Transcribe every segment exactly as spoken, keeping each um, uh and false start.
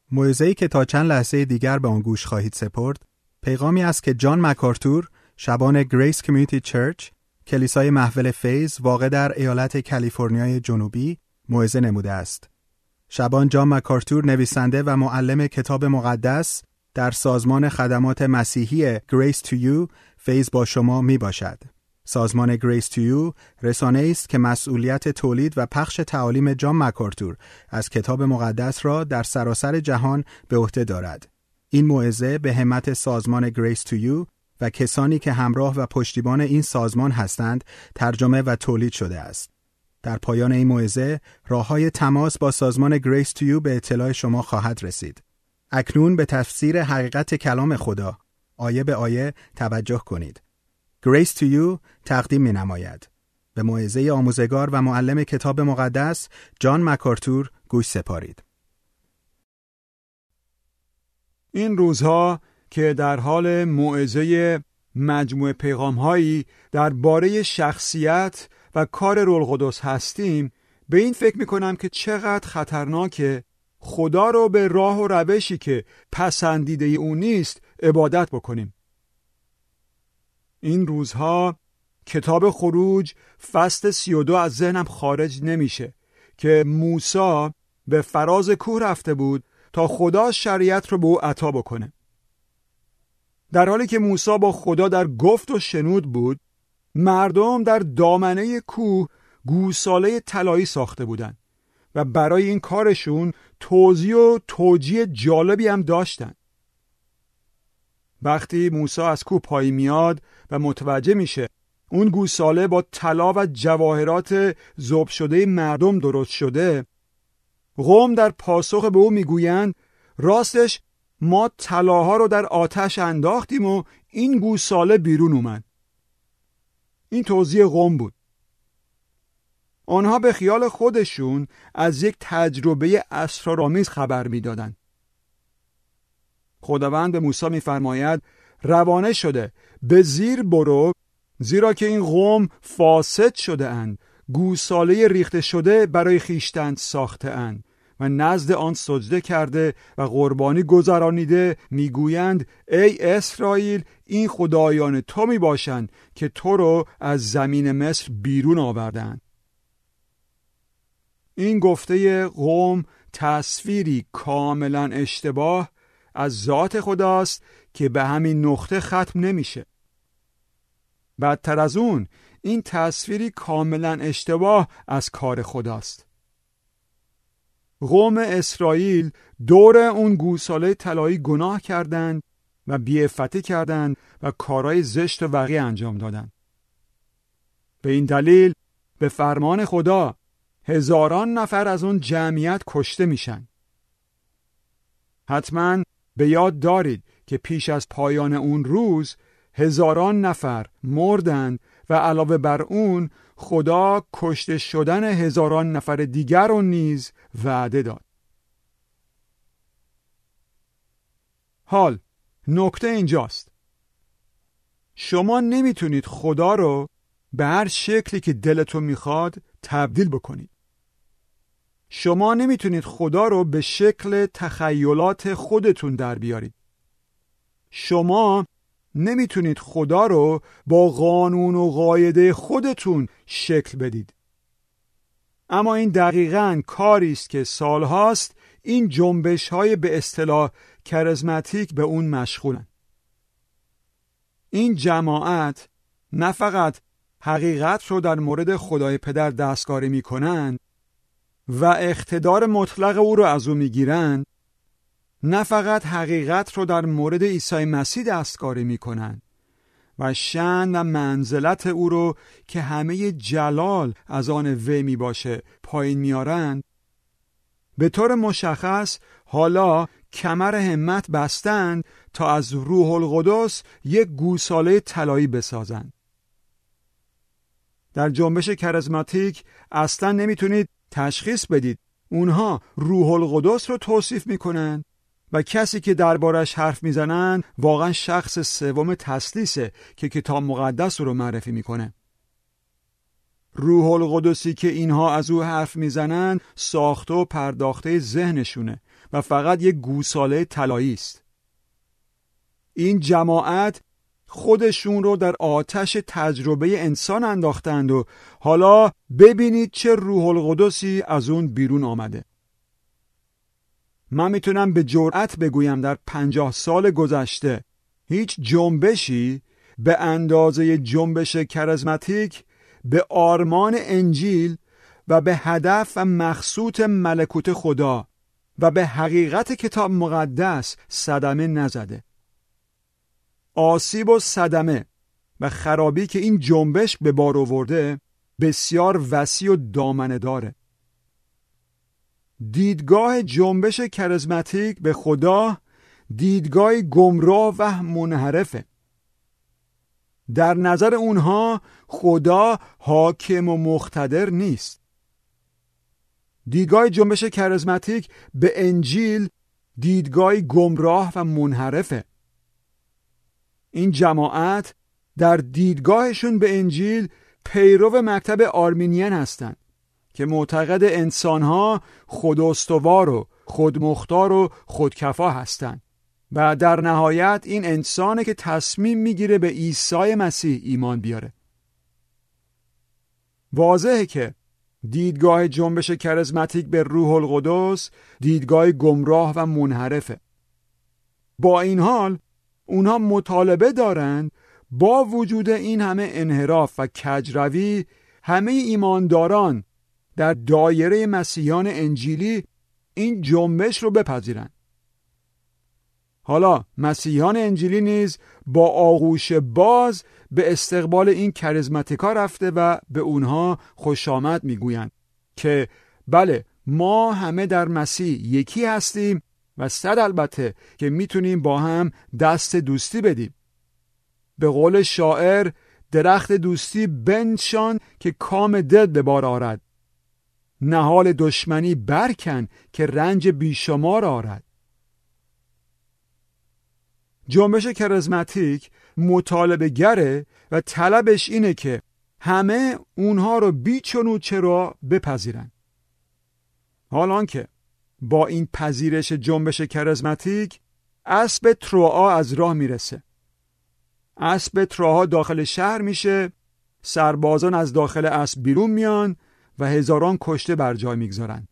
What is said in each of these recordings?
موعظه‌ای که تا چند لحظه دیگر به آن گوش خواهید سپرد، پیغامی است که جان مکارتور، شبان گریس کمیونیتی چرچ، کلیسای محول فیض واقع در ایالت کالیفرنیای جنوبی، موعظه نموده است. شبان جان مکارتور نویسنده و معلم کتاب مقدس در سازمان خدمات مسیحی Grace to You فیض با شما می باشد. سازمان Grace to You رسانه‌ای است که مسئولیت تولید و پخش تعالیم جان مکارتور از کتاب مقدس را در سراسر جهان به عهده دارد. این موعظه به همت سازمان Grace to You و کسانی که همراه و پشتیبان این سازمان هستند ترجمه و تولید شده است. در پایان این موعظه راه‌های تماس با سازمان Grace to You به اطلاع شما خواهد رسید. اکنون به تفسیر حقیقت کلام خدا آیه به آیه توجه کنید. Grace to You تقدیم می‌نماید. به موعظه آموزگار و معلم کتاب مقدس جان مکارتور گوش سپارید. این روزها که در حال موعظه مجموعه پیغام‌هایی درباره شخصیت و کار روح القدس هستیم، به این فکر می‌کنم که چقدر خطرناکه خدا رو به راه و روشی که پسندیده او نیست عبادت بکنیم. این روزها کتاب خروج فصل سی و دو از ذهنم خارج نمیشه که موسی به فراز کوه رفته بود تا خدا شریعت رو به او عطا بکنه. در حالی که موسی با خدا در گفت و شنود بود، مردم در دامنه کوه گوساله طلایی ساخته بودند و برای این کارشون توضیح و توجیه جالبی هم داشتن. وقتی موسی از کوه پایین میاد و متوجه میشه اون گوساله با طلا و جواهرات ذوب شده مردم درست شده، قوم در پاسخ به او میگویند راستش ما طلاها رو در آتش انداختیم و این گوساله بیرون اومد. این توضیح قوم بود. آنها به خیال خودشون از یک تجربه اسرارآمیز خبر میدادند. خداوند به موسی میفرماید روانه شده به زیر برو، زیرا که این قوم فاسد شده اند، گوساله ریخته شده برای خیشتن ساخته اند و نزد آن سجده کرده و قربانی گذرانیده میگویند ای اسرائیل این خدایان تو می باشند که تو رو از زمین مصر بیرون آوردند. این گفته قوم تصویری کاملا اشتباه از ذات خداست که به همین نقطه ختم نمیشه. بدتر از اون این تصویری کاملا اشتباه از کار خداست. قوم اسرائیل دور اون گوساله طلایی گناه کردند و بی‌عفتی کردند و کارهای زشت و وقیح انجام دادند. به این دلیل به فرمان خدا هزاران نفر از اون جمعیت کشته میشن. حتما به یاد دارید که پیش از پایان اون روز هزاران نفر مردند و علاوه بر اون خدا کشته شدن هزاران نفر دیگر رو نیز وعده داد. حال نکته اینجاست، شما نمیتونید خدا رو به هر شکلی که دلتون میخواد تبدیل بکنید. شما نمیتونید خدا رو به شکل تخیلات خودتون در بیارید. شما نمیتونید خدا رو با قانون و قاعده خودتون شکل بدید. اما این دقیقاً کاری است که سالهاست این جنبش‌های به اصطلاح کاریزماتیک به اون مشغولن. این جماعت نه فقط حقیقت رو در مورد خدای پدر دستکاری میکنن و اقتدار مطلق او رو از او میگیرن، نه فقط حقیقت رو در مورد عیسی مسیح دستکاری میکنن و شأن و منزلت او رو که همه جلال از آن وی می باشه پایین میارن، به طور مشخص حالا کمر همت بستند تا از روح القدس یک گوساله طلایی بسازند. در جنبش کاریزماتیک اصلا نمیتونید تشخیص بدید اونها روح القدس رو توصیف میکنن و کسی که دربارش حرف میزنن واقعا شخص سوم تثلیثه که کتاب مقدس رو معرفی میکنه. روح القدسی که اینها از او حرف میزنن ساخته و پرداخته ذهنشونه و فقط یک گوساله طلایی است. این جماعت خودشون رو در آتش تجربه انسان انداختند و حالا ببینید چه روح القدسی از اون بیرون آمده. من میتونم به جرأت بگویم در پنجاه سال گذشته هیچ جنبشی به اندازه جنبش کاریزماتیک به آرمان انجیل و به هدف و مقصود ملکوت خدا و به حقیقت کتاب مقدس صدمه نزده. آسیب و صدمه و خرابی که این جنبش به بار آورده بسیار وسیع و دامنه داره. دیدگاه جنبش کاریزماتیک به خدا دیدگاه گمراه و منحرفه. در نظر اونها خدا حاکم و مقتدر نیست. دیدگاه جنبش کاریزماتیک به انجیل دیدگاه گمراه و منحرفه. این جماعت در دیدگاهشون به انجیل پیرو مکتب آرمینیان هستند که معتقد انسانها خوداستوار و خودمختار و خودکفا هستند و در نهایت این انسانه که تصمیم میگیره به عیسی مسیح ایمان بیاره. واضحه که دیدگاه جنبش کاریزماتیک به روح القدس دیدگاه گمراه و منحرفه. با این حال اونها مطالبه دارند با وجود این همه انحراف و کجروی همه ایمانداران در دایره مسیحیان انجیلی این جنبش رو بپذیرند. حالا مسیحیان انجیلی نیز با آغوش باز به استقبال این کاریزماتیکا رفته و به اونها خوش آمد میگویند که بله ما همه در مسیح یکی هستیم و صد البته که میتونیم با هم دست دوستی بدیم. به قول شاعر درخت دوستی بنشان که کام دل به بار آرد، نهال دشمنی برکن که رنج بیشمار آرد. جنبش کاریزماتیک مطالبه گره و طلبش اینه که همه اونها رو بیچون و چرا بپذیرن. حالان که با این پذیرش جنبش کاریزماتیک اسب تروآ از راه میرسه. اسب تروآ داخل شهر میشه، سربازان از داخل اسب بیرون میان و هزاران کشته بر جای میگذارن.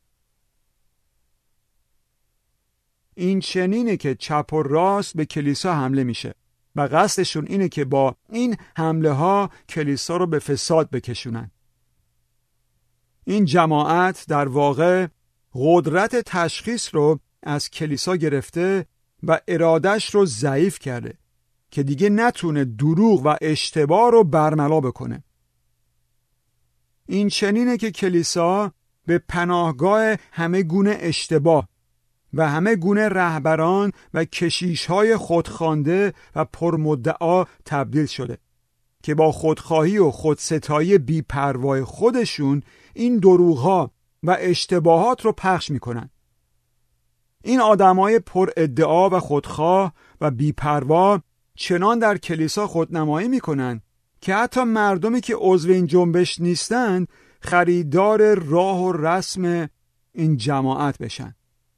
این چنینه که چپ و راست به کلیسا حمله میشه و قصدشون اینه که با این حمله ها کلیسا رو به فساد بکشونن. این جماعت در واقع قدرت تشخیص رو از کلیسا گرفته و ارادش رو ضعیف کرده که دیگه نتونه دروغ و اشتباه رو برملا بکنه. این چنینه که کلیسا به پناهگاه همه گونه اشتباه و همه گونه رهبران و کشیش‌های خودخوانده و پرمدعا تبدیل شده که با خودخواهی و خودستایی بی‌پروای خودشون این دروغ‌ها و اشتباهات رو پخش می‌کنن. این آدمای پر ادعا و خودخواه و بی‌پروا چنان در کلیسا خودنمایی می‌کنن که حتی مردمی که عضو این جنبش نیستند خریدار راه و رسم این جماعت بشن.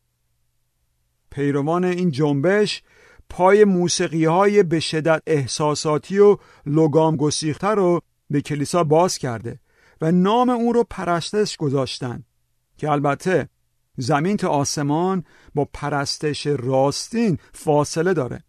پیروان این جنبش پای موسیقی‌های به شدت احساساتی و لگام گسیخته رو به کلیسا باز کرده و نام اون رو پرستش گذاشتن که البته زمین تا آسمان با پرستش راستین فاصله داره.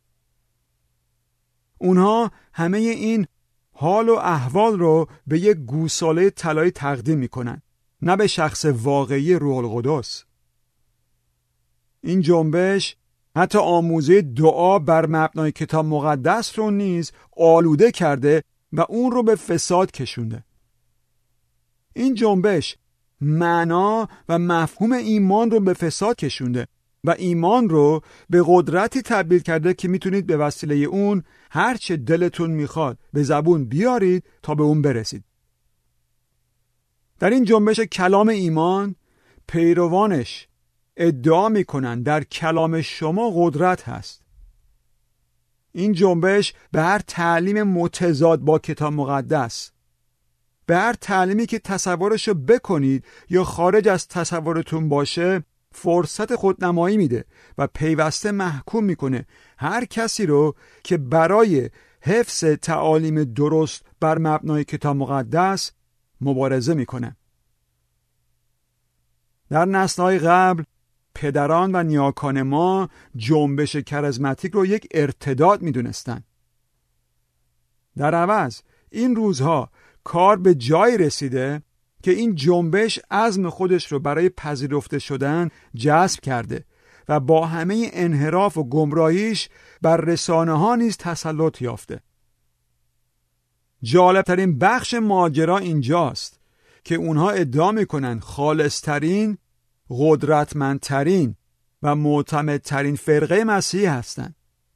اونها همه این حال و احوال رو به یک گوساله طلایی تقدیم میکنن، نه به شخص واقعی روح القدس. این جنبش حتی آموزه دعا بر مبنای کتاب مقدس رو نیز آلوده کرده و اون رو به فساد کشونده. این جنبش معنا و مفهوم ایمان رو به فساد کشونده و ایمان رو به قدرتی تبدیل کرده که میتونید به وسیله اون هر چه دلتون میخواد به زبون بیارید تا به اون برسید. در این جنبش کلام ایمان پیروانش ادعا میکنن در کلام شما قدرت هست. این جنبش به هر تعلیم متضاد با کتاب مقدس، به هر تعلیمی که تصورشو بکنید یا خارج از تصورتون باشه فرصت خودنمایی میده و پیوسته محکوم میکنه هر کسی رو که برای حفظ تعالیم درست بر مبنای کتاب مقدس مبارزه میکنه. در نسل‌های قبل پدران و نیاکان ما جنبش کاریزماتیک رو یک ارتداد میدونستن. در عوض این روزها کار به جایی رسیده که این جنبش عزم خودش رو برای پذیرفته شدن جذب کرده و با همه انحراف و گمراهیش بر رسانه ها نیز تسلط یافته. جالبترین بخش ماجرا اینجاست که اونها ادعا میکنن خالصترین، قدرتمندترین و معتمدترین فرقه مسیحی هستن.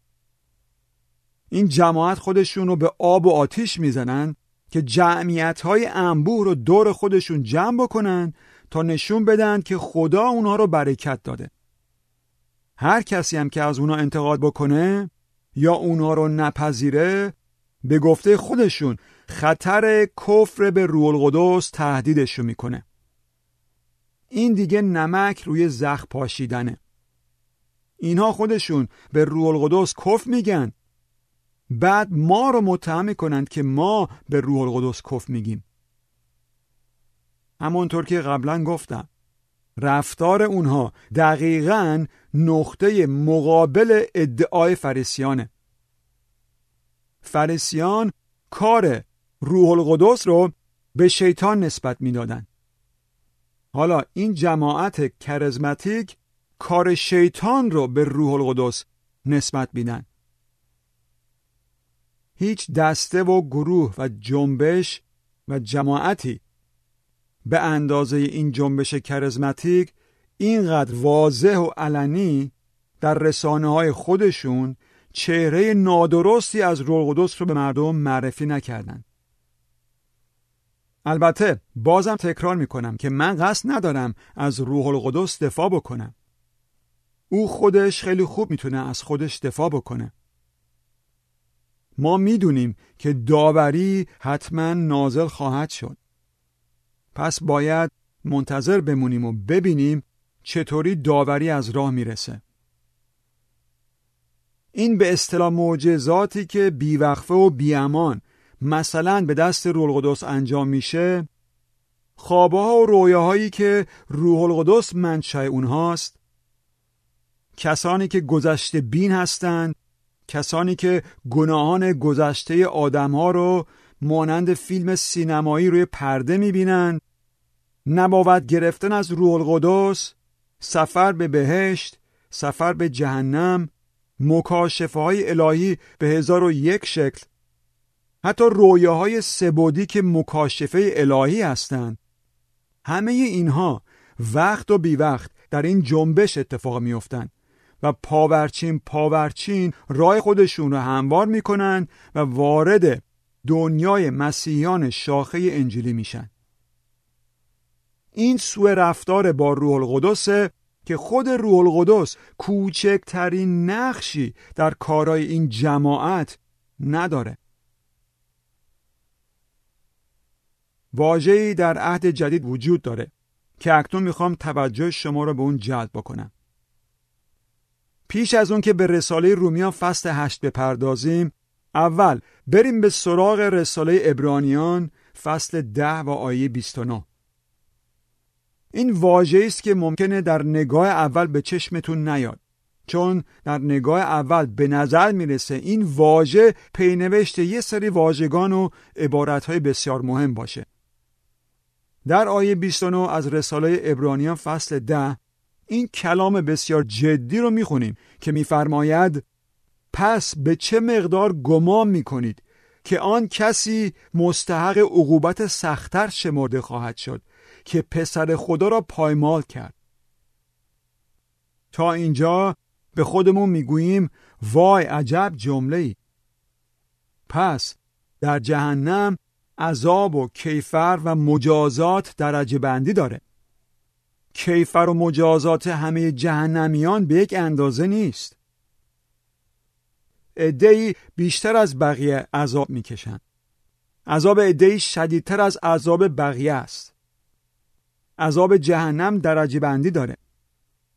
این جماعت خودشون رو به آب و آتیش میزنن که جمعیت‌های انبوه رو دور خودشون جمع بکنن تا نشون بدن که خدا اونها رو برکت داده. هر کسی هم که از اونها انتقاد بکنه یا اونها رو نپذیره، به گفته خودشون خطر کفر به روح القدس تهدیدش رو میکنه. این دیگه نمک روی زخم پاشیدنه. اینها خودشون به روح القدس کفر میگن، بعد ما رو متهم میکنند که ما به روح القدس کفر میگیم. همونطور که قبلا گفتم، رفتار اونها دقیقاً نقطه مقابل ادعای فریسیانه. فریسیان کار روح القدس رو به شیطان نسبت میدادن. حالا این جماعت کاریزماتیک کار شیطان رو به روح القدس نسبت میدن. هیچ دسته و گروه و جنبش و جماعتی به اندازه این جنبش کاریزماتیک اینقدر واضح و علنی در رسانه‌های خودشون چهره نادرستی از روح القدس رو به مردم معرفی نکردن. البته بازم تکرار میکنم که من قصد ندارم از روح القدس دفاع بکنم. او خودش خیلی خوب میتونه از خودش دفاع بکنه. ما میدونیم که داوری حتما نازل خواهد شد. پس باید منتظر بمونیم و ببینیم چطوری داوری از راه میرسه. این به اصطلاح معجزاتی که بیوقفه و بیامان مثلا به دست روح القدس انجام میشه، خوابها و رویاهایی که روح القدس منشأ اونهاست، کسانی که گذشته بین هستند، کسانی که گناهان گذشته آدمها رو مانند فیلم سینمایی روی پرده میبینند، نبوت گرفتن از روح القدس، سفر به بهشت، سفر به جهنم، مکاشفه های الهی به هزار و یک شکل، حتی رویاهای سه‌بعدی که مکاشفه الهی هستند، همه اینها وقت و بی وقت در این جنبش اتفاق میافتند و پاورچین پاورچین راه خودشون رو هموار میکنن و وارد دنیای مسیحیان شاخه انجیلی میشن. این سوء رفتار با روح القدس که خود روح القدس کوچکترین نقشی در کارهای این جماعت نداره. واژه‌ای در عهد جدید وجود داره که اکنون میخوام توجه شما رو به اون جلب بکنم. پیش از اون که به رساله رومیان فصل هشت بپردازیم، اول بریم به سراغ رساله عبرانیان فصل ده و آیه بیست و نه. این واژه‌ای است که ممکنه در نگاه اول به چشمتون نیاد، چون در نگاه اول به نظر میرسه این واژه پینوشت یه سری واژگان و عبارت‌های بسیار مهم باشه. در آیه بیست و نه از رساله عبرانیان فصل ده این کلام بسیار جدی رو میخونیم که میفرماید پس به چه مقدار گمان میکنید که آن کسی مستحق عقوبت سخت‌تر شمرده خواهد شد که پسر خدا را پایمال کرد. تا اینجا به خودمون میگوییم وای عجب جمله‌ای. پس در جهنم عذاب و کیفر و مجازات درجه بندی داره. کیفر و مجازات همه جهنمیان به یک اندازه نیست. عده‌ای بیشتر از بقیه عذاب میکشن. عذاب عده‌ای شدیدتر از عذاب بقیه است. عذاب جهنم درجه بندی داره.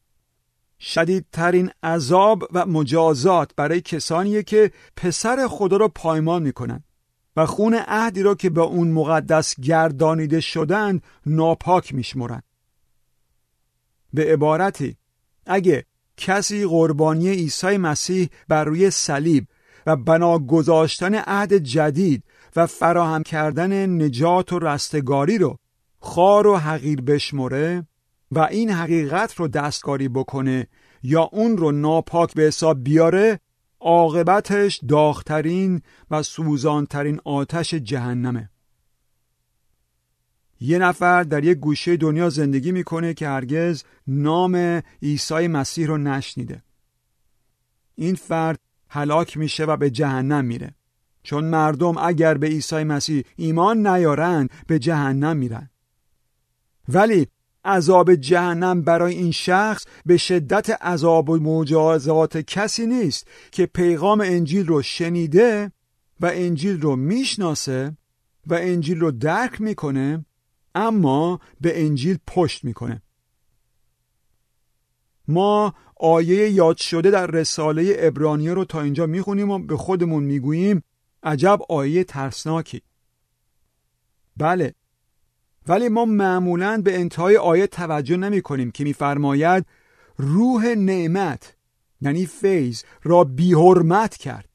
شدیدترین عذاب و مجازات برای کسانیه که پسر خدا رو پایمال میکنن و خون عهدی رو که به اون مقدس گردانیده شدن ناپاک میشمرن. به عبارتی اگه کسی قربانی عیسی مسیح بر روی صلیب و بنا گذاشتن عهد جدید و فراهم کردن نجات و رستگاری رو خوار و حقیر بشمره و این حقیقت رو دستکاری بکنه یا اون رو ناپاک به حساب بیاره، عاقبتش داغ‌ترین و سوزانترین آتش جهنمه. یه نفر در یک گوشه دنیا زندگی میکنه که هرگز نام عیسی مسیح رو نشنیده. این فرد هلاک میشه و به جهنم میره، چون مردم اگر به عیسی مسیح ایمان نیارن به جهنم میرن. ولی عذاب جهنم برای این شخص به شدت عذاب و مجازات کسی نیست که پیغام انجیل رو شنیده و انجیل رو میشناسه و انجیل رو درک میکنه اما به انجیل پشت میکنه. ما آیه یاد شده در رساله عبرانیان رو تا اینجا میخونیم و به خودمون میگوییم عجب آیه ترسناکی. بله، ولی ما معمولاً به انتهای آیه توجه نمی کنیم که می‌فرماید روح نعمت یعنی فیض را بی حرمت کرد.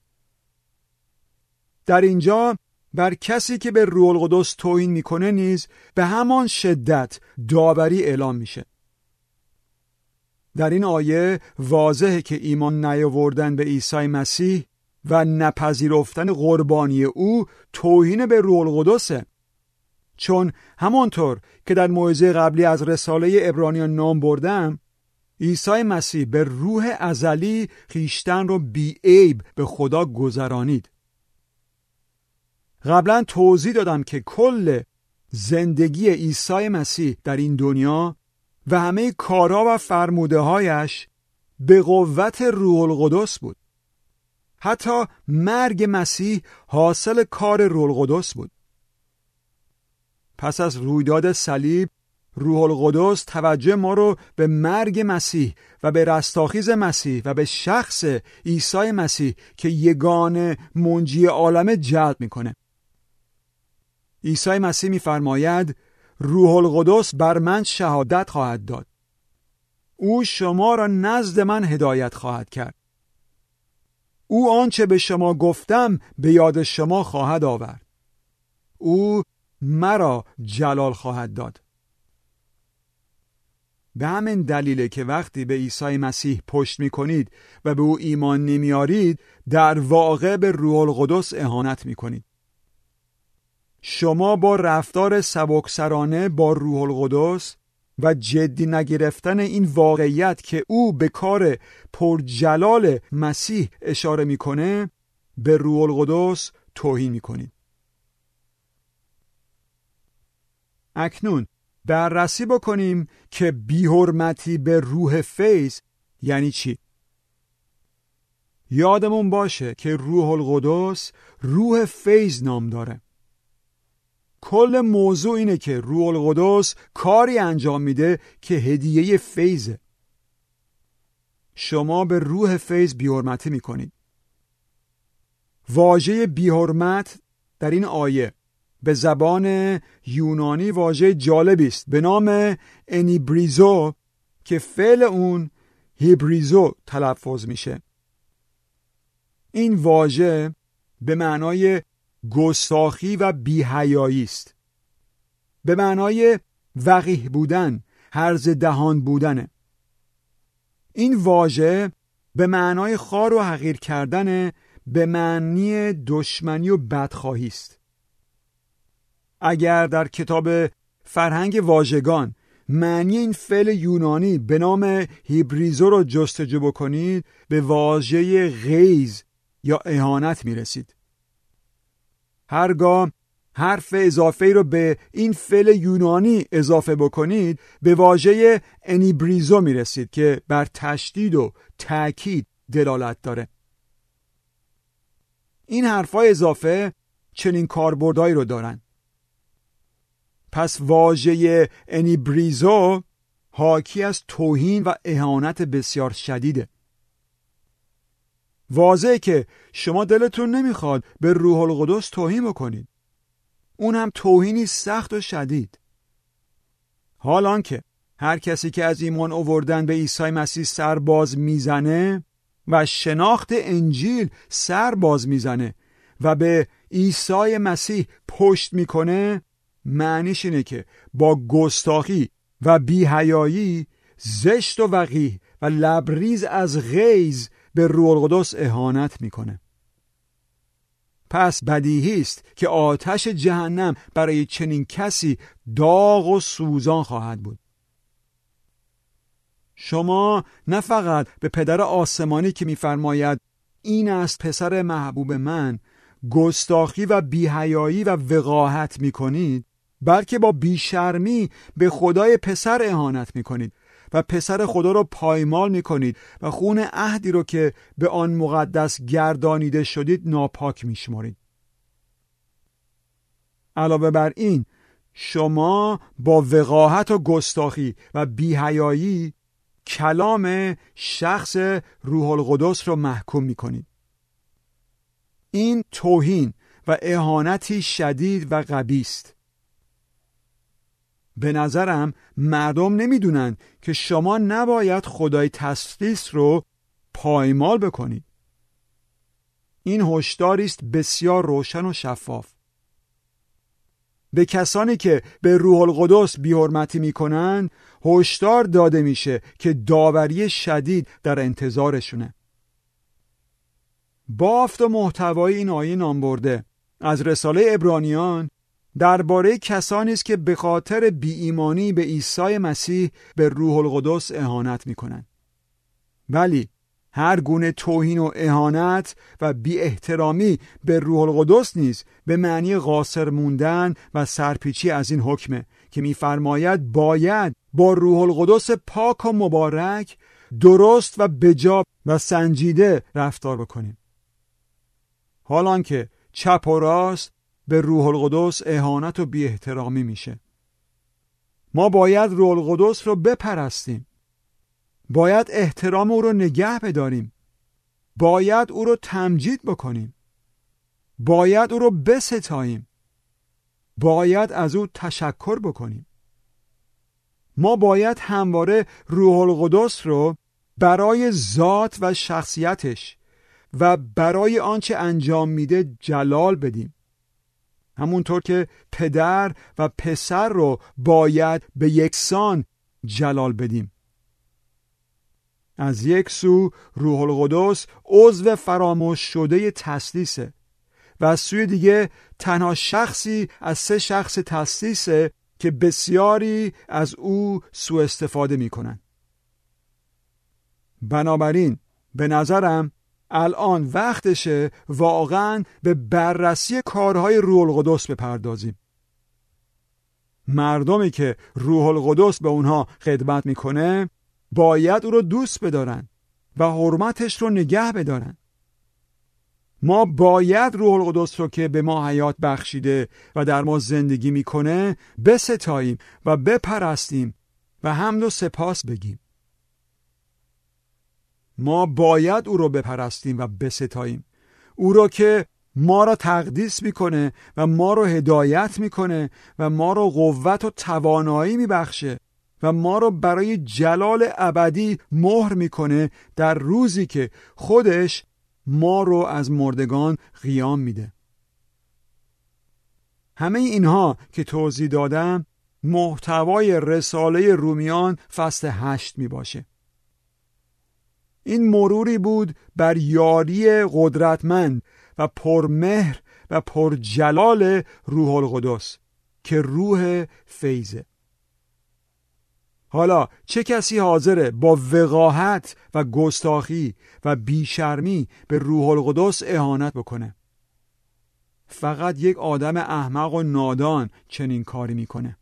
در اینجا بر کسی که به روح القدس توهین میکنه نیز به همان شدت داوری اعلام میشه. در این آیه واضحه که ایمان نیاوردن به عیسی مسیح و نپذیرفتن قربانی او توهین به روح القدسه، چون همانطور که در موعظه قبلی از رساله عبرانیان نام بردم، عیسی مسیح به روح ازلی خویشتن رو بی عیب به خدا گذرانید. قبلا توضیح دادم که کل زندگی عیسی مسیح در این دنیا و همه کارها و فرموده هایش به قوت روح القدس بود. حتی مرگ مسیح حاصل کار روح القدس بود. پس از رویداد صلیب، روح القدس توجه ما رو به مرگ مسیح و به رستاخیز مسیح و به شخص عیسی مسیح که یگانه منجی عالم جلب میکنه. عیسی مسیح میفرماید روح القدس بر من شهادت خواهد داد. او شما را نزد من هدایت خواهد کرد. او آنچه به شما گفتم به یاد شما خواهد آورد. او مرا جلال خواهد داد. به همین دلیله که وقتی به عیسی مسیح پشت می کنید و به او ایمان نمیارید، در واقع به روح القدس اهانت می کنید. شما با رفتار سبکسرانه با روح القدس و جدی نگرفتن این واقعیت که او به کار پرجلال مسیح اشاره میکنه به روح القدس توهین میکنید. اکنون بررسی بکنیم که بی‌حرمتی به روح فیض یعنی چی؟ یادمون باشه که روح القدس روح فیض نام داره. کل موضوع اینه که روح القدس کاری انجام میده که هدیه فیضه. شما به روح فیض بی‌حرمتی میکنید. واژه بی‌حرمت در این آیه به زبان یونانی واژه جالبی است به نام انیبریزو که فعل اون هیبریزو تلفظ میشه. این واژه به معنای گستاخی و بی‌حیایی است. به معنای وقیح بودن، هرزه دهان بودنه. این واژه به معنای خوار و حقیر کردن، به معنی دشمنی و بدخواهی است. اگر در کتاب فرهنگ واژگان معنی این فعل یونانی به نام هیبریزو رو جستجو بکنید، به واژه غیظ یا اهانت میرسید. هرگاه حرف اضافه‌ای رو به این فعل یونانی اضافه بکنید، به واژه انیبریزو میرسید که بر تشدید و تأکید دلالت داره. این حرفای اضافه چنین کاربردهایی رو دارن. پس واژه انیبریزو حاکی از توهین و اهانت بسیار شدیده. واضحه که شما دلتون نمیخواد به روح القدس توهین بکنید. اون هم توهینی سخت و شدید. حالان که هر کسی که از ایمان آوردن به عیسی مسیح سر باز میزنه و شناخت انجیل سر باز میزنه و به عیسی مسیح پشت میکنه، معنیش اینه که با گستاخی و بی‌حیایی، زشت و وقیح و لبریز از غیظ به روح القدس اهانت میکنه. پس بدیهی است که آتش جهنم برای چنین کسی داغ و سوزان خواهد بود. شما نه فقط به پدر آسمانی که میفرماید این است پسر محبوب من گستاخی و بی‌حیایی و وقاحت میکنید، بلکه با بیشرمی به خدای پسر اهانت میکنید و پسر خدا رو پایمال میکنید و خون عهدی رو که به آن مقدس گردانیده شدید ناپاک میشمارید. علاوه بر این، شما با وقاحت و گستاخی و بی‌حیایی کلام شخص روح القدس رو محکوم میکنید. این توهین و اهانتی شدید و قبیح است. به نظرم مردم نمیدونن که شما نباید خدای تثلیث رو پایمال بکنید. این هشداری است بسیار روشن و شفاف. به کسانی که به روح القدس بی‌حرمتی میکنن هشدار داده میشه که داوری شدید در انتظارشونه. بافت و محتوای این آیه نامبرده از رساله عبرانیان درباره کسانی است که به خاطر بی‌ایمانی به عیسی مسیح به روح القدس اهانت میکنند. ولی هر گونه توهین و اهانت و بی احترامی به روح القدس نیز به معنی قاصر موندن و سرپیچی از این حکمه که می‌فرماید باید با روح القدس پاک و مبارک درست و بجا و سنجیده رفتار بکنیم. حالان که چپ و راست به روح القدس اهانت و بی احترامی میشه. ما باید روح القدس رو بپرستیم. باید احترام او رو نگه بداریم. باید او رو تمجید بکنیم. باید او رو بستاییم. باید از او تشکر بکنیم. ما باید همواره روح القدس رو برای ذات و شخصیتش و برای آنچه انجام میده جلال بدیم. همونطور که پدر و پسر رو باید به یکسان جلال بدیم. از یک سو روح القدس عضو فراموش شده تثلیثه و از سوی دیگه تنها شخصی از سه شخص تثلیثه که بسیاری از او سوء استفاده میکنن. بنابراین به نظرم الان وقتشه واقعاً به بررسی کارهای روح القدس بپردازیم. مردمی که روح القدس به اونها خدمت میکنه باید او رو دوست بدارن و حرمتش رو نگه بدارن. ما باید روح القدس رو که به ما حیات بخشیده و در ما زندگی میکنه بستاییم و بپرستیم و حمد و سپاس بگیم. ما باید او رو بپرستیم و بستاییم. او رو که ما را تقدیس میکنه و ما رو هدایت میکنه و ما رو قوت و توانایی میبخشه و ما رو برای جلال ابدی مهر میکنه در روزی که خودش ما رو از مردگان قیام میده. همه اینها که توضیح دادم محتوای رساله رومیان فصل هشت می باشه. این مروری بود بر یاری قدرتمند و پرمهر و پرجلال روح القدس که روح فیضه. حالا چه کسی حاضره با وقاحت و گستاخی و بیشرمی به روح القدس اهانت بکنه؟ فقط یک آدم احمق و نادان چنین کاری میکنه.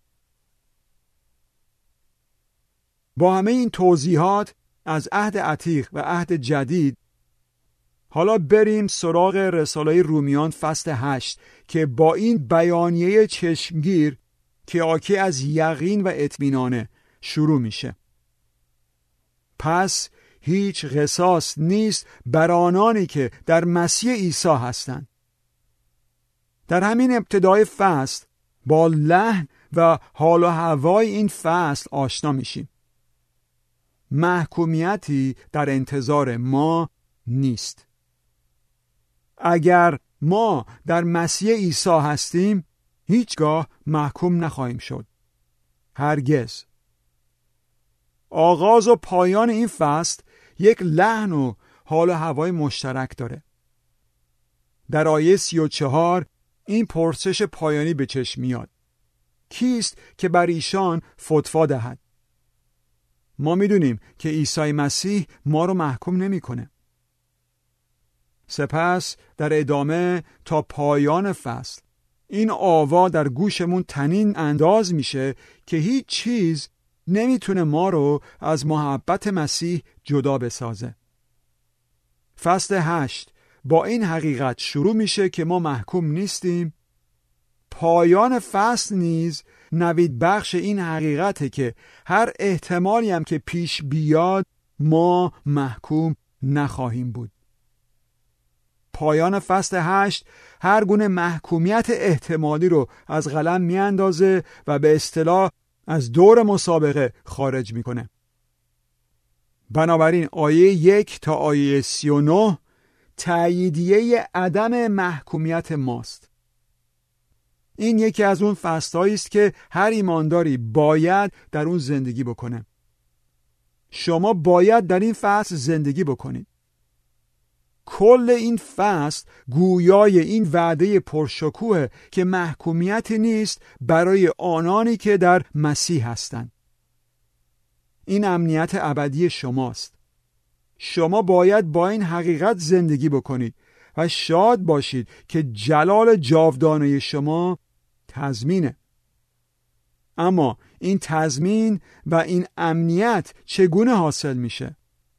با همه این توضیحات از عهد عتیق و عهد جدید، حالا بریم سراغ رساله رومیان فصل هشت که با این بیانیه چشمگیر که آکی از یقین و اطمینانه شروع میشه. پس هیچ قصاص نیست بر آنانی که در مسیح عیسی هستند. در همین ابتدای فصل با لحن و حال و هوای این فصل آشنا میشیم. محکومیتی در انتظار ما نیست. اگر ما در مسیح عیسی هستیم هیچگاه محکوم نخواهیم شد. هرگز. آغاز و پایان این فصل یک لحن و حال و هوای مشترک داره. در آیه سی و چهار این پرسش پایانی به چشم میاد: کیست که بر ایشان فتوا دهد؟ ما میدونیم که عیسی مسیح ما رو محکوم نمیکنه. سپس در ادامه تا پایان فصل این آوا در گوشمون طنین انداز میشه که هیچ چیز نمیتونه ما رو از محبت مسیح جدا بسازه. فصل هشت با این حقیقت شروع میشه که ما محکوم نیستیم. پایان فصل نیز نوید بخش این حقیقته که هر احتمالی هم که پیش بیاد ما محکوم نخواهیم بود. پایان فصل هشت هر گونه محکومیت احتمالی رو از قلم میاندازه و به اصطلاح از دور مسابقه خارج میکنه. بنابراین آیه یک تا آیه سی و نه تأییدیه عدم محکومیت ماست. این یکی از اون فصل‌هایی است که هر ایمانداری باید در اون زندگی بکنه. شما باید در این فصل زندگی بکنید. کل این فصل گویای این وعده پرشکوه که محکومیتی نیست برای آنانی که در مسیح هستند. این امنیت ابدی شماست. شما باید با این حقیقت زندگی بکنید و شاد باشید که جلال جاودانه شما تضمینه. اما این تضمین و این امنیت چگونه حاصل میشه؟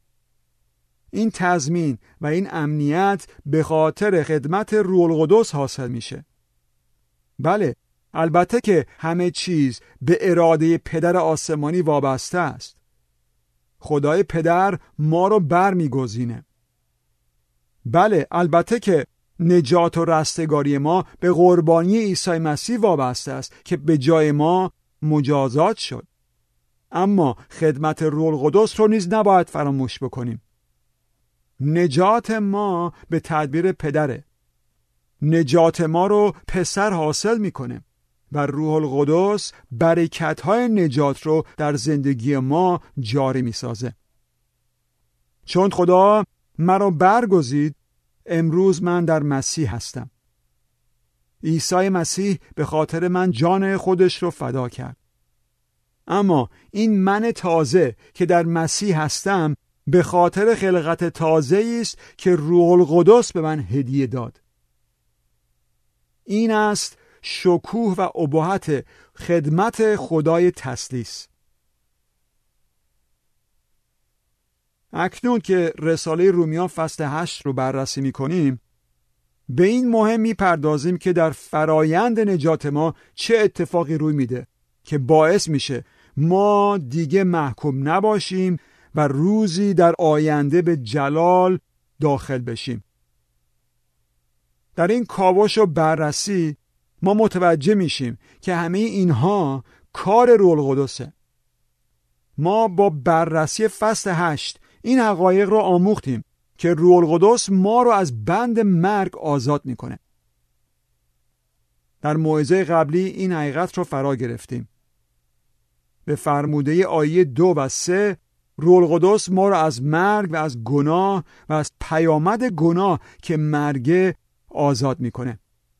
این تضمین و این امنیت به خاطر خدمت روح القدس حاصل میشه. بله، البته که همه چیز به اراده پدر آسمانی وابسته است. خدای پدر ما رو برمیگزینه. بله، البته که نجات و رستگاری ما به قربانی عیسی مسیح وابسته است که به جای ما مجازات شد. اما خدمت روح القدس رو نیز نباید فراموش بکنیم. نجات ما به تدبیر پدره. نجات ما رو پسر حاصل میکنه و روح القدس برکت‌های نجات رو در زندگی ما جاری میسازه. چون خدا مرا برگزید، امروز من در مسیح هستم. عیسی مسیح به خاطر من جان خودش رو فدا کرد. اما این من تازه که در مسیح هستم به خاطر خلقت تازه‌ای است که روح القدس به من هدیه داد. این است شکوه و ابهت خدمت خدای تثلیث. اکنون که رساله رومیان فصل هشت رو بررسی می‌کنیم، به این مهم می‌پردازیم که در فرایند نجات ما چه اتفاقی روی میده که باعث میشه ما دیگه محکوم نباشیم و روزی در آینده به جلال داخل بشیم. در این کاوش و بررسی ما متوجه میشیم که همه اینها کار روح القدسه. ما با بررسی فصل هشت این حقایق رو آموختیم که روح القدس ما رو از بند مرگ آزاد میکنه. در موعظه قبلی این حقیقت رو فرا گرفتیم. به فرموده آیه دو و سه روح القدس ما رو از مرگ و از گناه و از پیامد گناه که مرگ آزاد میکنه.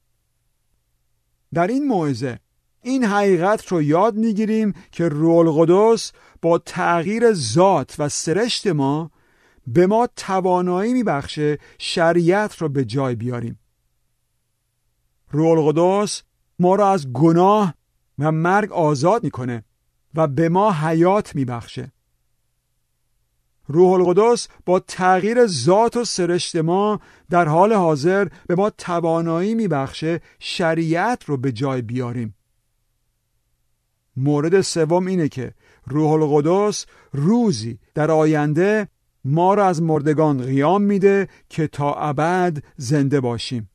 در این موعظه این حقیقت رو یاد میگیریم که روح القدس با تغییر ذات و سرشت ما به ما توانایی میبخشه شریعت رو به جای بیاریم. روح القدس ما رو از گناه و مرگ آزاد میکنه و به ما حیات میبخشه. روح القدس با تغییر ذات و سرشت ما در حال حاضر به ما توانایی میبخشه شریعت رو به جای بیاریم. مورد سوم اینه که روح القدس روزی در آینده ما را از مردگان قیام میده که تا ابد زنده باشیم.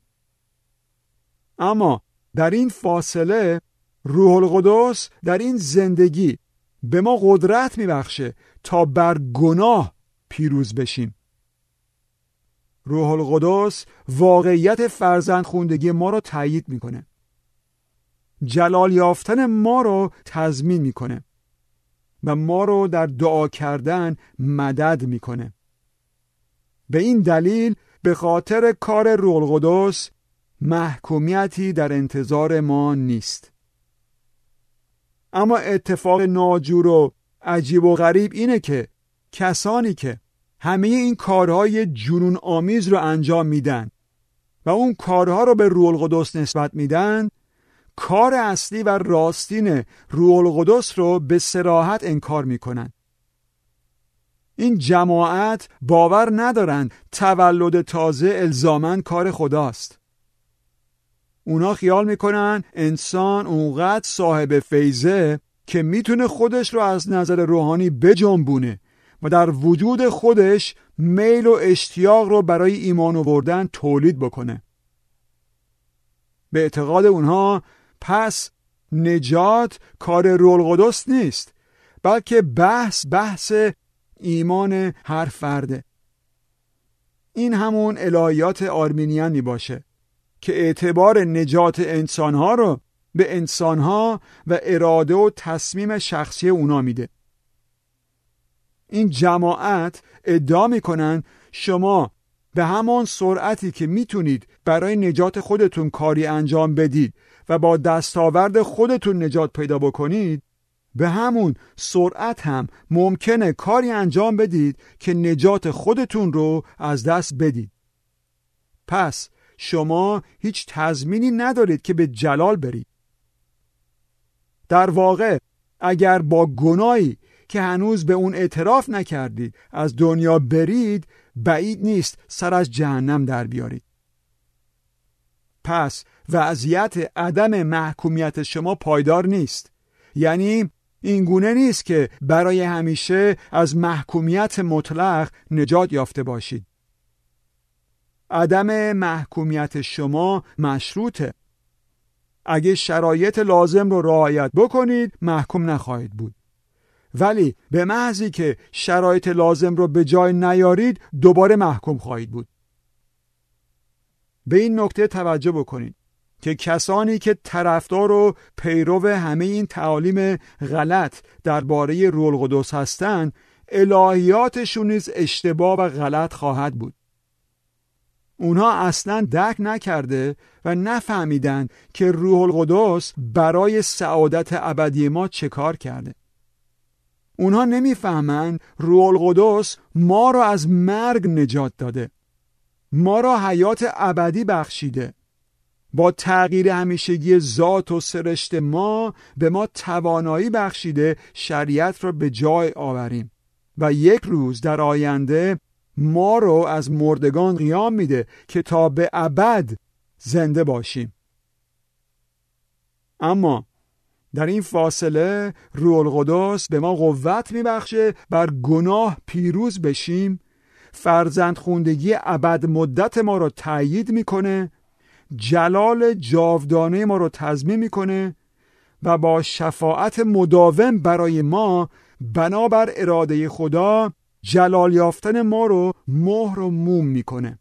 اما در این فاصله روح القدس در این زندگی به ما قدرت میبخشه تا بر گناه پیروز بشیم. روح القدس واقعیت فرزندخوندگی ما رو تایید میکنه. جلال یافتن ما رو تضمین میکنه و ما رو در دعا کردن مدد میکنه. به این دلیل به خاطر کار روح القدس محکومیتی در انتظار ما نیست. اما اتفاق ناجور و عجیب و غریب اینه که کسانی که همه این کارهای جنون آمیز رو انجام میدن و اون کارها رو به روح القدس نسبت میدن، کار اصلی و راستین روح القدس رو به صراحت انکار میکنن. این جماعت باور ندارن تولد تازه الزاماً کار خداست. اونا خیال میکنن انسان اونقدر صاحب فیضه که میتونه خودش رو از نظر روحانی بجنبونه و در وجود خودش میل و اشتیاق رو برای ایمان آوردن تولید بکنه. به اعتقاد اونها پس نجات کار روح القدس نیست، بلکه بحث بحث ایمان هر فرده. این همون الهیات آرمینیان می باشه که اعتبار نجات انسانها رو به انسانها و اراده و تصمیم شخصی اونا میده. این جماعت ادعا میکنن شما به همان سرعتی که میتونید برای نجات خودتون کاری انجام بدید و با دستاورد خودتون نجات پیدا بکنید، به همون سرعت هم ممکنه کاری انجام بدید که نجات خودتون رو از دست بدید. پس شما هیچ تضمینی ندارید که به جلال برید. در واقع اگر با گناهی که هنوز به اون اعتراف نکردید از دنیا برید، بعید نیست سر از جهنم در بیارید. پس وضعیت عدم محکومیت شما پایدار نیست. یعنی این گونه نیست که برای همیشه از محکومیت مطلق نجات یافته باشید. عدم محکومیت شما مشروطه. اگه شرایط لازم رو رعایت بکنید محکوم نخواهید بود. ولی به محضی که شرایط لازم رو به جای نیارید دوباره محکوم خواهید بود. به این نکته توجه بکنید که کسانی که طرفدار و پیرو همه این تعالیم غلط درباره روح القدس هستند، الهیاتشون نیز اشتباه و غلط خواهد بود. اونها اصلاً درک نکرده و نفهمیدن که روح القدس برای سعادت ابدی ما چه کار کرده. اونها نمیفهمند روح القدس ما را از مرگ نجات داده، ما را حیات ابدی بخشیده. با تغییر همیشگی ذات و سرشت ما به ما توانایی بخشیده شریعت را به جای آوریم و یک روز در آینده ما رو از مردگان قیام میده که تا به ابد زنده باشیم. اما در این فاصله روح القدس به ما قوت میبخشه بر گناه پیروز بشیم، فرزندخوندگی ابد مدت ما رو تأیید میکنه، جلال جاودانه ما رو تضمین میکنه و با شفاعت مداوم برای ما بنابر اراده خدا جلال یافتن ما رو مهر و موم میکنه.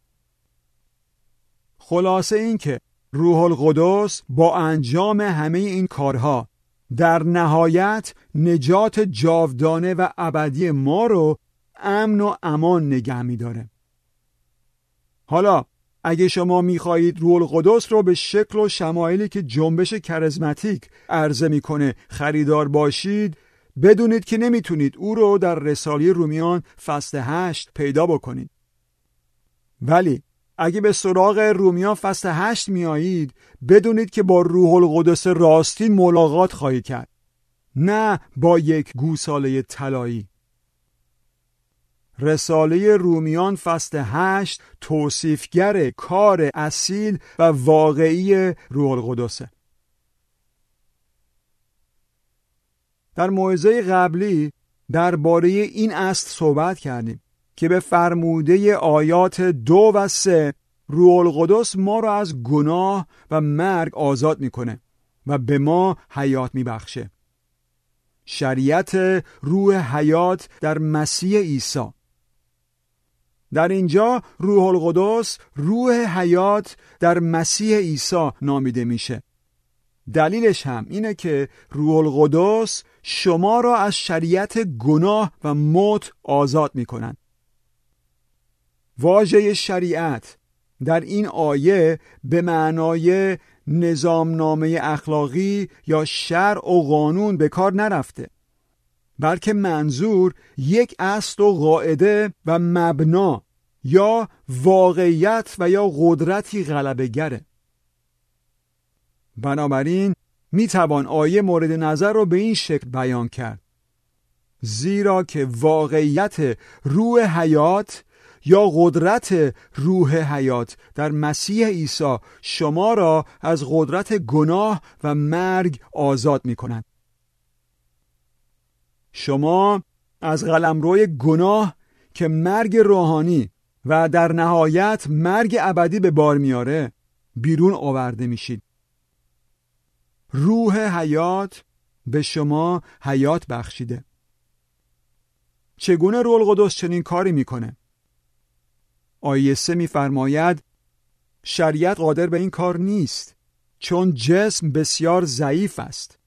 خلاصه این که روح القدس با انجام همه این کارها در نهایت نجات جاودانه و ابدی ما رو امن و امان نگه می‌داره. حالا اگه شما می‌خواهید روح القدس رو به شکل و شمایلی که جنبش کاریزماتیک عرضه می‌کنه خریدار باشید، بدونید که نمیتونید او رو در رساله رومیان فصل هشت پیدا بکنید. ولی اگه به سراغ رومیان فصل هشت میایید، بدونید که با روح القدس راستین ملاقات خواهید کرد، نه با یک گوساله طلایی. رساله رومیان فصل هشت توصیفگر کار اصیل و واقعی روح القدسه. در موعظه قبلی درباره این اصل صحبت کردیم که به فرموده آیات دو و سه روح القدس ما را از گناه و مرگ آزاد میکنه و به ما حیات میبخشه. شریعت روح حیات در مسیح عیسی. در اینجا روح القدس روح حیات در مسیح عیسی نامیده میشه. دلیلش هم اینه که روح القدس شما را از شریعت گناه و موت آزاد میکنند. واژه شریعت در این آیه به معنای نظامنامه اخلاقی یا شرع و قانون به کار نرفته، بلکه منظور یک اصل و قاعده و مبنا یا واقعیت و یا قدرتی غلبه‌گره. بنابراین میتوان آیه مورد نظر رو به این شکل بیان کرد: زیرا که واقعیت روح حیات یا قدرت روح حیات در مسیح عیسی شما را از قدرت گناه و مرگ آزاد می کند. شما از قلمرو گناه که مرگ روحانی و در نهایت مرگ ابدی به بار میاره بیرون آورده میشید. روح حیات به شما حیات بخشیده. چگونه روح القدس چنین کاری میکنه؟ آیه سه میفرماید شریعت قادر به این کار نیست، چون جسم بسیار ضعیف است.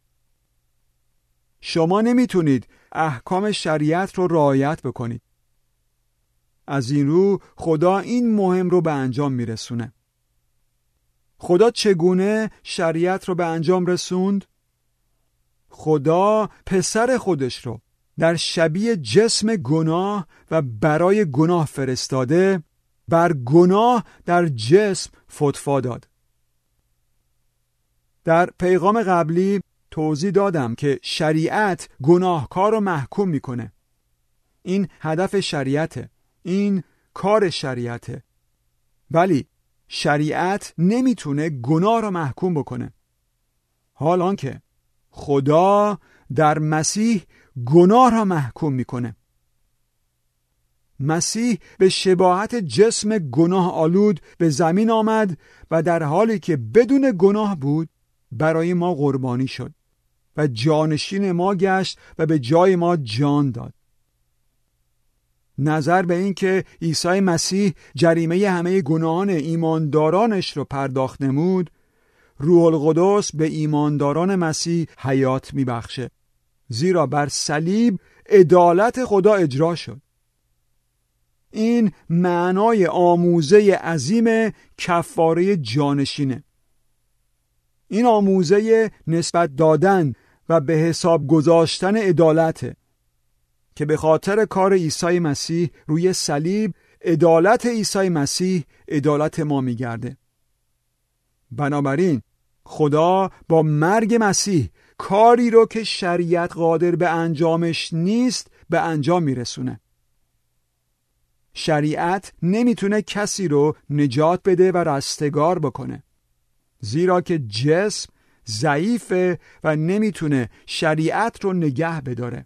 شما نمیتونید احکام شریعت رو رعایت بکنید. از این رو خدا این مهم رو به انجام میرسونه. خدا چگونه شریعت رو به انجام رسوند؟ خدا پسر خودش رو در شبیه جسم گناه و برای گناه فرستاده بر گناه در جسم فتوا داد. در پیغام قبلی توضیح دادم که شریعت گناهکار رو محکوم میکنه. این هدف شریعته، این کار شریعته. ولی شریعت نمیتونه گناه رو محکوم بکنه. حالان که خدا در مسیح گناه را محکوم میکنه. مسیح به شباهت جسم گناه آلود به زمین آمد و در حالی که بدون گناه بود برای ما قربانی شد و جانشین ما گشت و به جای ما جان داد. نظر به این که عیسی مسیح جریمه همه گناهان ایماندارانش رو پرداخت نمود، روح القدس به ایمانداران مسیح حیات میبخشه، زیرا بر صلیب عدالت خدا اجرا شد. این معنای آموزه عظیم کفاره جانشینه. این آموزه نسبت دادن و به حساب گذاشتن عدالته که به خاطر کار عیسی مسیح روی صلیب عدالت عیسی مسیح عدالت ما میگرده. بنابراین خدا با مرگ مسیح کاری رو که شریعت قادر به انجامش نیست به انجام میرسونه. شریعت نمیتونه کسی رو نجات بده و رستگار بکنه، زیرا که جسم ضعیفه و نمیتونه شریعت رو نگه بداره.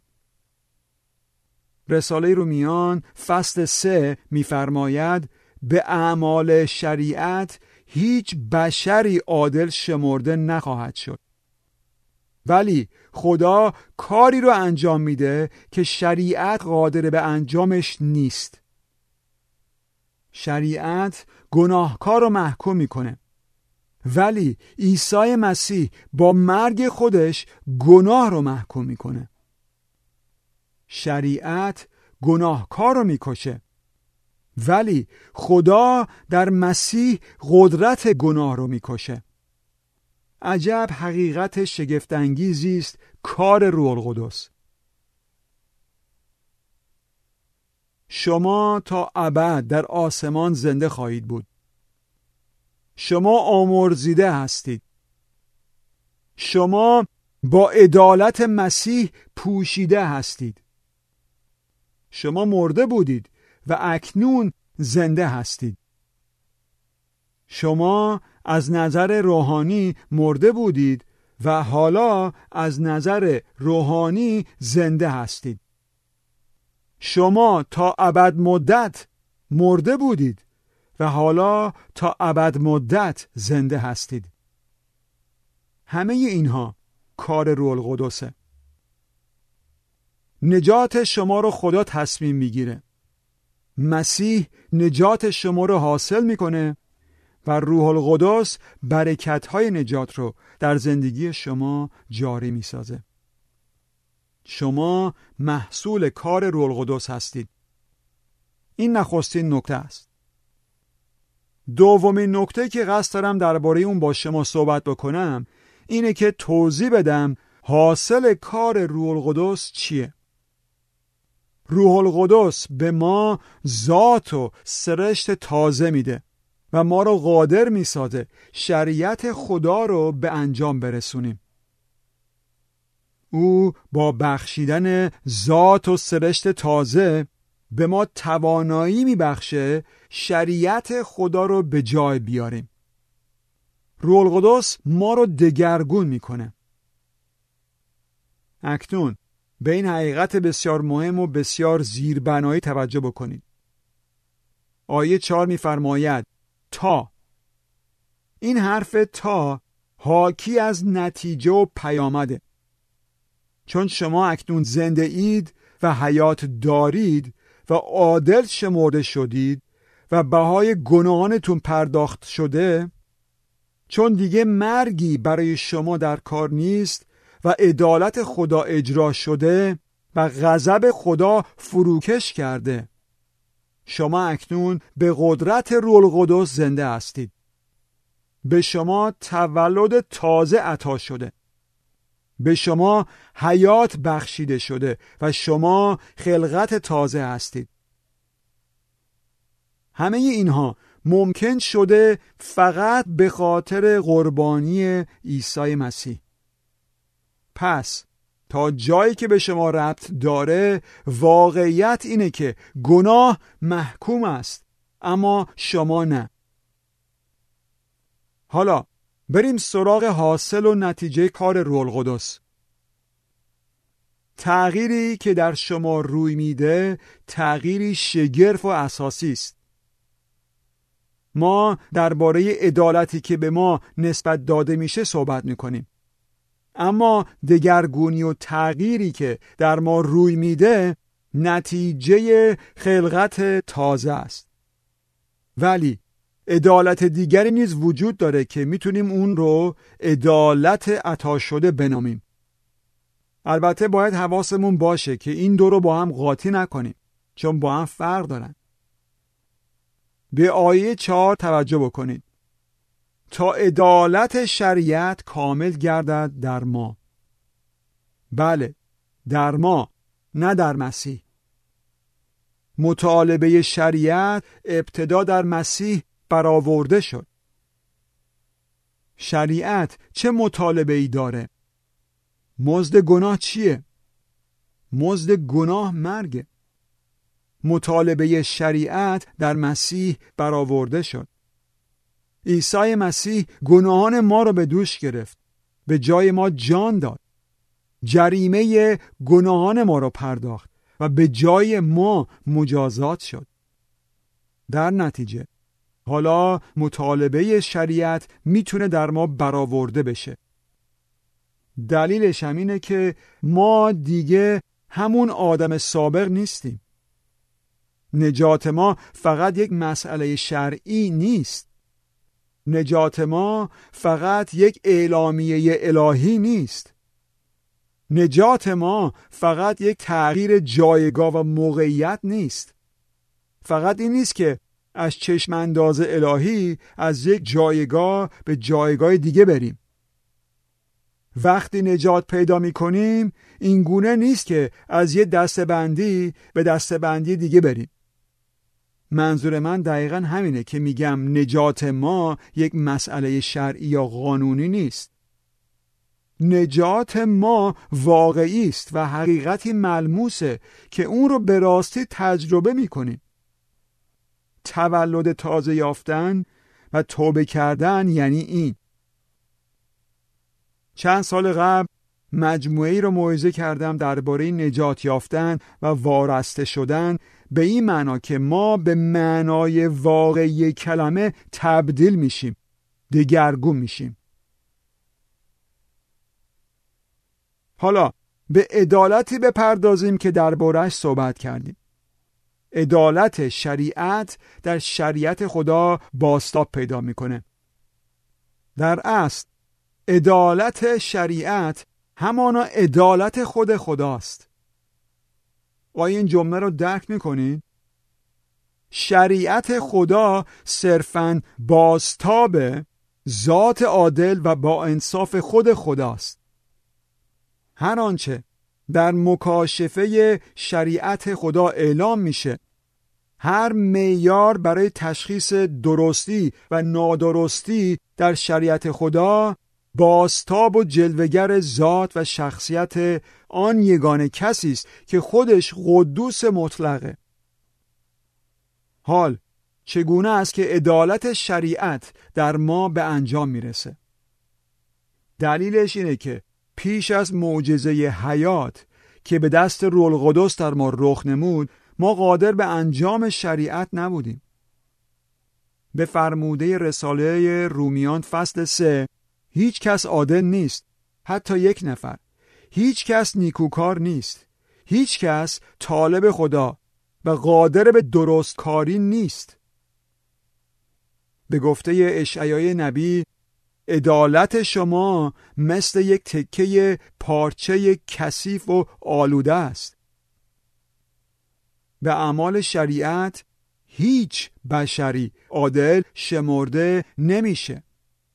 رساله رومیان فصل سه میفرماید به اعمال شریعت هیچ بشری عادل شمرده نخواهد شد. ولی خدا کاری رو انجام میده که شریعت قادر به انجامش نیست. شریعت گناهکار رو محکوم میکنه، ولی عیسی مسیح با مرگ خودش گناه رو محکوم میکنه. شریعت گناهکار رو میکشه، ولی خدا در مسیح قدرت گناه رو میکشه. عجب حقیقت شگفت‌انگیزی است کار روح القدس. شما تا ابد در آسمان زنده خواهید بود. شما آمرزیده هستید. شما با عدالت مسیح پوشیده هستید. شما مرده بودید و اکنون زنده هستید. شما از نظر روحانی مرده بودید و حالا از نظر روحانی زنده هستید. شما تا ابد مدت مرده بودید و حالا تا ابد مدت زنده هستید. همه اینها کار روح القدسه. نجات شما رو خدا تصمیم میگیره. مسیح نجات شما رو حاصل میکنه و روح القدس برکت‌های نجات رو در زندگی شما جاری میسازه. شما محصول کار روح القدس هستید. این نخستین نکته است. دومین نکته که قصد دارم درباره اون با شما صحبت بکنم اینه که توضیح بدم حاصل کار روح القدس چیه. روح القدس به ما ذات و سرشت تازه میده و ما رو قادر میسازه شریعت خدا رو به انجام برسونیم. او با بخشیدن ذات و سرشت تازه به ما توانایی میبخشه شریعت خدا رو به جای بیاریم. روح القدس ما رو دگرگون میکنه. اکنون به این حقیقت بسیار مهم و بسیار زیربنایی توجه بکنید. آیه چهار میفرماید تا. این حرف تا حاکی از نتیجه و پیامده. چون شما اکنون زنده اید و حیات دارید و عادل شمرده شدید و بهای گناهانتون پرداخت شده، چون دیگه مرگی برای شما در کار نیست و عدالت خدا اجرا شده و غضب خدا فروکش کرده، شما اکنون به قدرت روح القدس زنده هستید. به شما تولد تازه عطا شده. به شما حیات بخشیده شده و شما خلقت تازه هستید. همه اینها ممکن شده فقط به خاطر قربانی عیسی مسیح. پس تا جایی که به شما ربط داره، واقعیت اینه که گناه محکوم است اما شما نه. حالا بریم سراغ حاصل و نتیجه کار روح القدس. تغییری که در شما روی میده تغییری شگرف و اساسی است. ما درباره عدالتی که به ما نسبت داده میشه صحبت میکنیم، اما دگرگونی و تغییری که در ما روی میده نتیجه خلقت تازه است. ولی عدالت دیگری نیز وجود داره که میتونیم اون رو عدالت عطا شده بنامیم. البته باید حواسمون باشه که این دو رو با هم قاطی نکنیم، چون با هم فرق دارن. به آیه چهار توجه بکنید. تا عدالت شریعت کامل گردد در ما. بله، در ما، نه در مسیح. مطالبه شریعت ابتدا در مسیح برآورده شد. شریعت چه مطالبه ای داره؟ مزد گناه چیه؟ مزد گناه مرگه. مطالبه شریعت در مسیح برآورده شد. عیسی مسیح گناهان ما را به دوش گرفت، به جای ما جان داد، جریمه گناهان ما را پرداخت و به جای ما مجازات شد. در نتیجه حالا مطالبه شریعت میتونه در ما برآورده بشه. دلیلش هم اینه که ما دیگه همون آدم سابق نیستیم. نجات ما فقط یک مسئله شرعی نیست. نجات ما فقط یک اعلامیه الهی نیست. نجات ما فقط یک تغییر جایگاه و موقعیت نیست. فقط این نیست که از چشم انداز الهی از یک جایگاه به جایگاه دیگه بریم. وقتی نجات پیدا می کنیم این گونه نیست که از یه دسته‌بندی به دسته‌بندی دیگه بریم. منظور من دقیقاً همینه که میگم نجات ما یک مسئله شرعی یا قانونی نیست. نجات ما واقعی است و حقیقتی ملموسه که اون رو به راستی تجربه میکنیم. تولد تازه یافتن و توبه کردن یعنی این. چند سال قبل مجموعه‌ای رو موعظه کردم درباره نجات یافتن و وارسته شدن، به این معنا که ما به معنای واقعی کلمه تبدیل میشیم، دگرگون میشیم. حالا به عدالتی بپردازیم که درباره‌اش صحبت کردیم. عدالت شریعت در شریعت خدا بازتاب پیدا میکنه. در اصل عدالت شریعت همانا عدالت خود خداست. آیا این جمله رو درک میکنید؟ شریعت خدا صرفاً بازتاب ذات عادل و با انصاف خود خداست. هر آنچه در مکاشفه شریعت خدا اعلام میشه، هر معیار برای تشخیص درستی و نادرستی در شریعت خدا بازتاب و جلوگر ذات و شخصیت آن یگانه کسی است که خودش قدوس مطلقه. حال چگونه است که عدالت شریعت در ما به انجام میرسه؟ دلیلش اینه که پیش از معجزه حیات که به دست روح القدس در ما رخ نمود، ما قادر به انجام شریعت نبودیم. به فرموده رساله رومیان فصل سه، هیچ کس عادل نیست، حتی یک نفر. هیچ کس نیکوکار نیست. هیچ کس طالب خدا و قادر به درست کاری نیست. به گفته اشعیای نبی، عدالت شما مثل یک تکه پارچه کثیف و آلوده است. به اعمال شریعت هیچ بشری عادل شمرده نمیشه.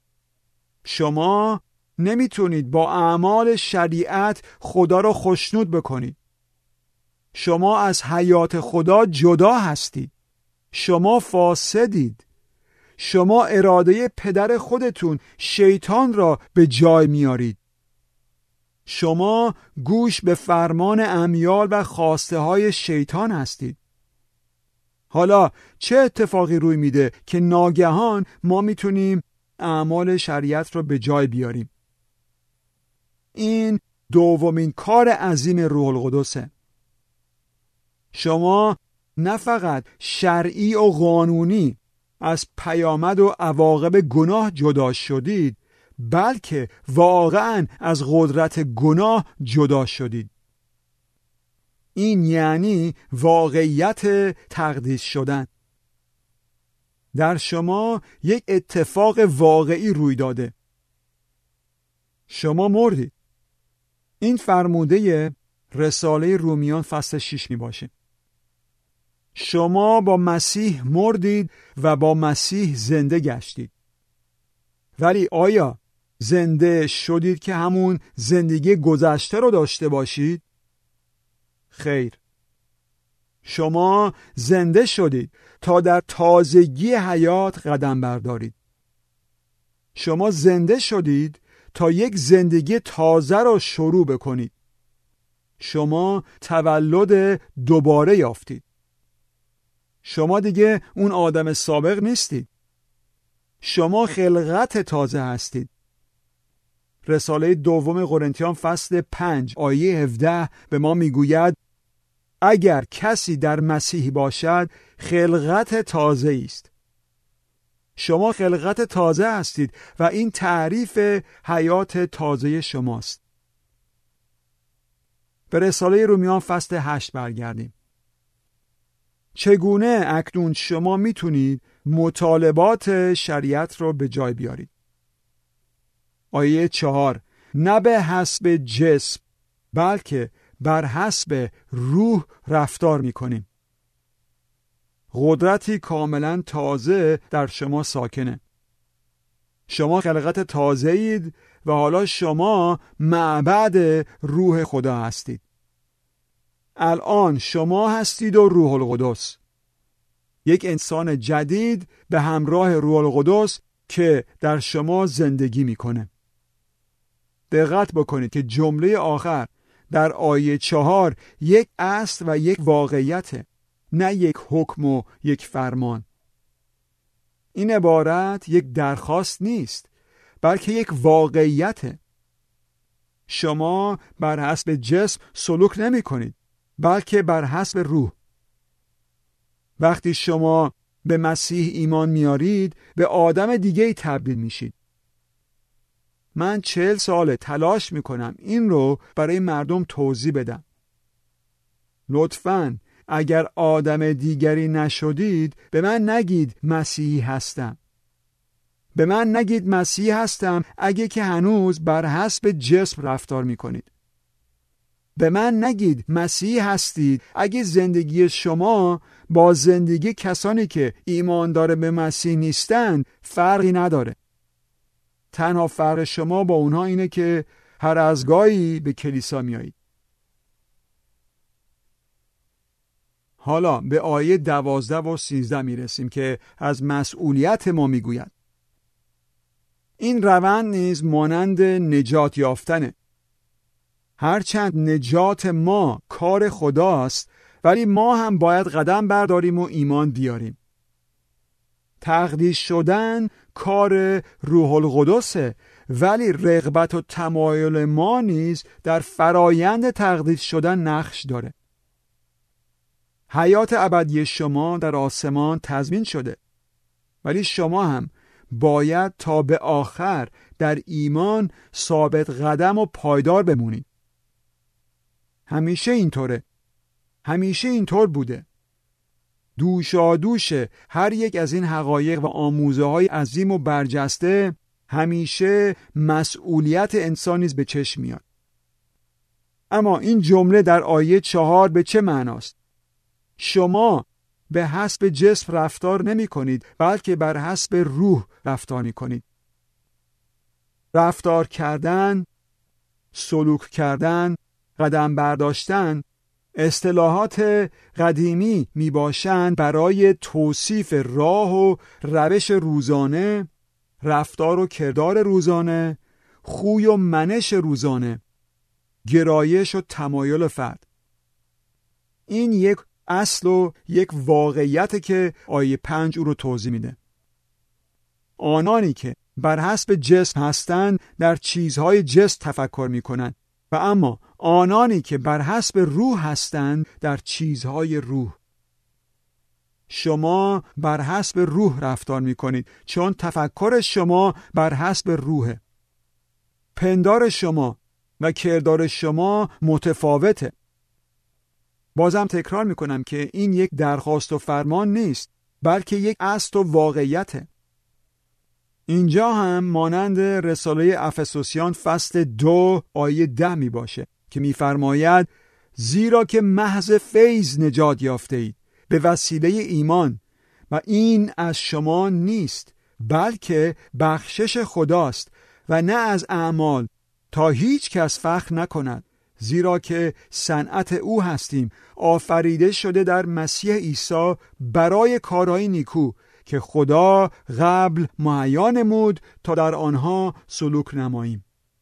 شما نمیتونید با اعمال شریعت خدا را خوشنود بکنید. شما از حیات خدا جدا هستید. شما فاسدید. شما اراده پدر خودتون شیطان را به جای میارید. شما گوش به فرمان امیال و خواسته های شیطان هستید. حالا چه اتفاقی روی میده که ناگهان ما میتونیم اعمال شریعت را به جای بیاریم؟ این دومین کار عظیم روح القدسه. شما نه فقط شرعی و قانونی از پیامد و عواقب گناه جدا شدید، بلکه واقعاً از قدرت گناه جدا شدید. این یعنی واقعیت تقدیس شدن. در شما یک اتفاق واقعی روی داده. شما مردید. این فرموده رساله رومیان فصل شش می باشه. شما با مسیح مردید و با مسیح زنده گشتید. ولی آیا زنده شدید که همون زندگی گذشته رو داشته باشید؟ خیر. شما زنده شدید تا در تازگی حیات قدم بردارید. شما زنده شدید تا یک زندگی تازه را شروع بکنید. شما تولد دوباره یافتید. شما دیگه اون آدم سابق نیستید. شما خلقت تازه هستید. رساله دوم قرنتیان فصل پنج آیه هفده به ما میگوید اگر کسی در مسیح باشد خلقت تازه است. شما خلقت تازه هستید و این تعریف حیات تازه شماست. به رساله رومیان فصل هشت برگردیم. چگونه اکنون شما میتونید مطالبات شریعت رو به جای بیارید؟ آیه چهار، نه به حسب جسم بلکه بر حسب روح رفتار میکنیم. قدرتی کاملا تازه در شما ساکنه. شما خلقت تازه اید و حالا شما معبد روح خدا هستید. الان شما هستید و روح القدس. یک انسان جدید به همراه روح القدس که در شما زندگی میکنه. دقت بکنید که جمله آخر در آیه چهار یک اصل و یک واقعیته، نه یک حکم و یک فرمان. این عبارت یک درخواست نیست، بلکه یک واقعیته. شما بر حسب جسم سلوک نمی کنید، بلکه بر حسب روح. وقتی شما به مسیح ایمان میارید، به آدم دیگه‌ای تبدیل میشید. من چهل ساله تلاش میکنم این رو برای مردم توضیح بدم. لطفاً اگر آدم دیگری نشدید، به من نگید مسیحی هستم. به من نگید مسیحی هستم اگه که هنوز بر حسب جسم رفتار میکنید. به من نگید مسیحی هستید اگه زندگی شما با زندگی کسانی که ایماندار به مسیح نیستند فرقی نداره. تنها فرق شما با اونها اینه که هر از گاهی به کلیسا میایید. حالا به آیه دوازده و سیزده میرسیم که از مسئولیت ما میگوید. این روند نیز مانند نجات یافتنه. هرچند نجات ما کار خداست، ولی ما هم باید قدم برداریم و ایمان بیاریم. تقدیس شدن کار روح القدسه، ولی رغبت و تمایل ما نیز در فرایند تقدیس شدن نقش داره. حیات ابدی شما در آسمان تضمین شده، ولی شما هم باید تا به آخر در ایمان ثابت قدم و پایدار بمونید. همیشه اینطوره. همیشه اینطور بوده. دوشادوش هر یک از این حقایق و آموزه های عظیم و برجسته همیشه مسئولیت انسان نیز به چشم میاد. اما این جمله در آیه چهار به چه معناست؟ شما به حسب جسم رفتار نمی کنید، بلکه بر حسب روح رفتار می کنید. رفتار کردن، سلوک کردن، قدم برداشتن اصطلاحات قدیمی می باشند برای توصیف راه و روش روزانه، رفتار و کردار روزانه، خوی و منش روزانه، گرایش و تمایل فرد. این یک اصل و یک واقعیت که آیه پنج او رو توضیح میده. آنانی که بر حسب جسم هستند در چیزهای جسم تفکر میکنند و اما آنانی که بر حسب روح هستند در چیزهای روح. شما بر حسب روح رفتار میکنید چون تفکر شما بر حسب روحه. پندار شما و کردار شما متفاوته. بازم تکرار میکنم که این یک درخواست و فرمان نیست، بلکه یک اصل و واقعیته. اینجا هم مانند رساله افسوسیان فصل دو آیه ده می باشه که میفرماید زیرا که محض فیض نجات یافته اید به وسیله ایمان و این از شما نیست بلکه بخشش خداست و نه از اعمال تا هیچ کس فخر نکند، زیرا که صنعت او هستیم، آفریده شده در مسیح عیسی برای کارهای نیکو که خدا قبل مهیا نمود تا در آنها سلوک نماییم.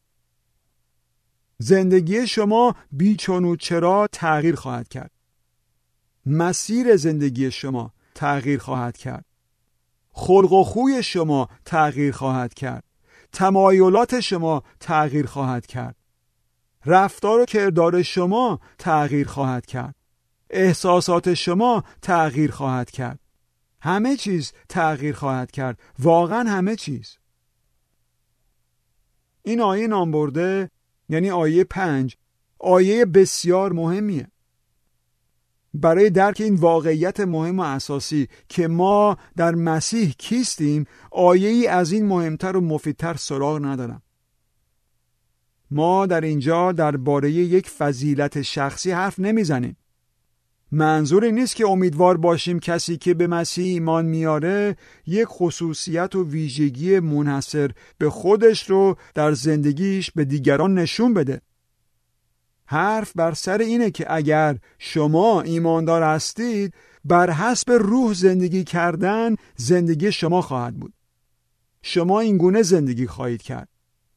زندگی شما بیچون و چرا تغییر خواهد کرد. مسیر زندگی شما تغییر خواهد کرد. خلق و خوی شما تغییر خواهد کرد. تمایلات شما تغییر خواهد کرد. رفتار و کردار شما تغییر خواهد کرد. احساسات شما تغییر خواهد کرد. همه چیز تغییر خواهد کرد. واقعا همه چیز. این آیه نامبرده یعنی آیه پنج آیه بسیار مهمیه. برای درک این واقعیت مهم و اساسی که ما در مسیح کیستیم، آیه‌ای از این مهمتر و مفیدتر سراغ ندارم. ما در اینجا درباره یک فضیلت شخصی حرف نمیزنیم. منظوری نیست که امیدوار باشیم کسی که به مسیح ایمان میاره یک خصوصیت و ویژگی منحصر به خودش رو در زندگیش به دیگران نشون بده. حرف بر سر اینه که اگر شما ایماندار هستید، بر حسب روح زندگی کردن زندگی شما خواهد بود. شما این گونه زندگی خواهید کرد.